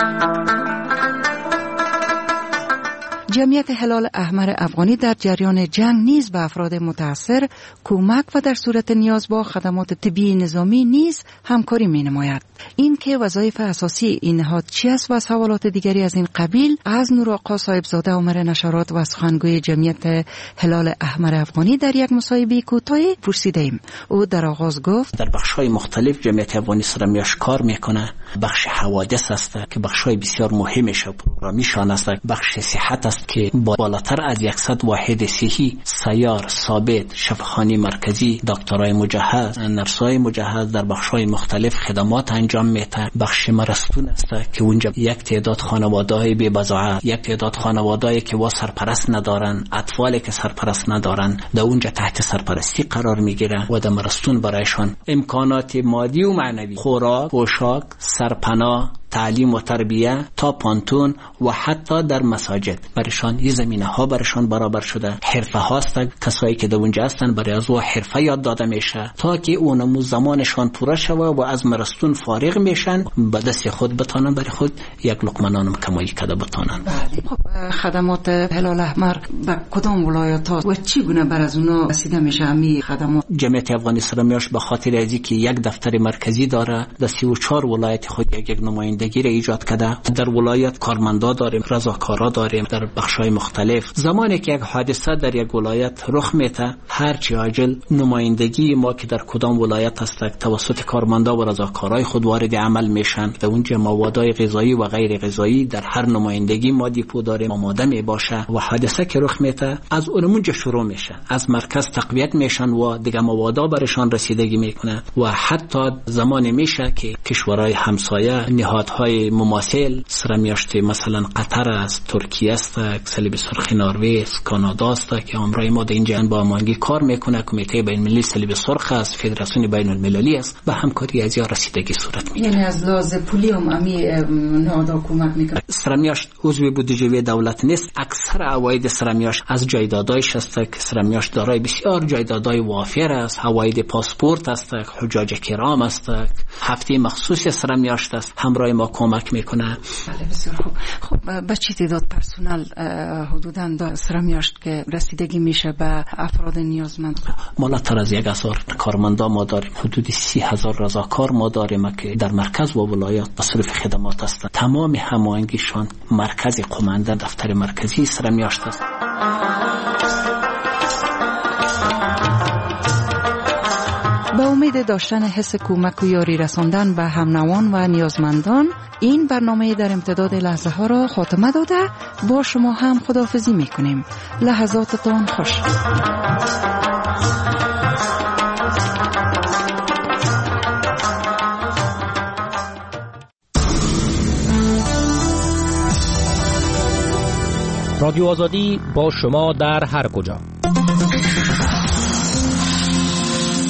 جمعیت هلال احمر افغانی در جریان جنگ نیز به افراد متاثر کمک و در صورت نیاز با خدمات طبی نظامی نیز همکاری می نماید. این که وظایف اساسی این نهاد چی است و سوالات دیگری از این قبیل از نورآقا صاحبزاده عمر نشرات و سخنگوی جمعیت هلال احمر افغانی در یک مصاحبه کوتاهی پرسیدیم. او در آغاز گفت در بخش‌های مختلف جمعیت افغانی سرمیاش کار میکنه. بخش حوادث است که بخش‌های بسیار مهمش و پروگرامیشان است. بخش صحت است که بالاتر از 100 واحد صحی سیار ثابت شفاخانه مرکزی دکترای مجهز نرسای مجهز در بخش‌های مختلف خدمات انجام میده. بخش مرستون است که اونجا یک تعداد خانواده‌های بی بضاعت یک تعداد خانواده‌ای که وا سرپرست ندارن اطفالی که سرپرست ندارن در اونجا تحت سرپرستی قرار میگیرن و در مرستون برایشان امکانات مادی و معنوی خوراک پوشاک سرپناه تعلیم و تربیه تا پانتون و حتی در مساجد برشان این زمینه ها برشان برابر شده. حرفه هاست کسایی که در اونجا هستن برای از او حرفه یاد داده میشه تا که اونمو زمانشان پوره شوه و از مرستون فارغ میشن به دست خود بتانن برای خود یک لقمه نان کمایی کده بتانن. خدمات هلال احمر به کدام ولایت ها و چی گونه بر از اونا رسیده میشه همین خدمات؟ جمعیت افغانی سرمیاش به خاطر از اینکه یک دفتر مرکزی داره در 34 ولایت خود یک نمایندگی را ایجاد کرده. در ولایت کارمندا داریم رضاکارا داریم در بخش‌های مختلف. زمانی که یک حادثه در یک ولایت رخ میده هر چی عاجل نمایندگی ما که در کدام ولایت هست توسط کارمندا و رضاکارای خود وارد عمل میشن. در اونجا موادهای غذایی و غیر غذایی در هر نمایندگی ما دیپو داریم آماده می باشه و حادثه که رخ میده از اونجا شروع میشه از مرکز تقویت میشن و دیگه موادا برشان رسیدگی میکنه و حتی زمانی میشه که کشورهای همسایه نهاد ایالت‌های مماثل سرمیاشت مثلا قطر است، ترکیه است، صلیب سرخ نروژ است، کانادا است که همراه ما در اینجا با هماهنگی کار میکنه. کمیته بین‌المللی صلیب سرخ است، فدراسیون بین‌المللی است و همکاری از یا رسیدگی صورت میگیره. یعنی از لحاظ پولی هم نهادها کمک میکنه. سرمیاشت عضو بودجه دولت نیست. اکثر عواید سرمیاشت از جایدادایش است که سرمیاشت دارای بسیار جایدادهای وافر است. عواید پاسپورت است، حجاج کرام است، هفته مخصوص سرمیاشت است، همراه ما کمک میکنه. بله بسیار خوب. خب به چه تعداد پرسنل حدوداً سرمیاشت که رسیدگی میشه به افراد نیازمند؟ بالاتر از 1000 کارمندا ما داریم، حدود 30,000 رضاکار ما داریم که در مرکز و ولایات مصرف خدمات هستند. تمام هماهنگیشان مرکز قمانده دفتر مرکزی سرمیاشت است. با امید داشتن حس کمک و یاری رساندن به همنوان و نیازمندان، این برنامه در امتداد لحظه ها را خاتمه داده با شما هم خداحافظی میکنیم. لحظاتتان خوش. رادیو آزادی با شما در هر کجا.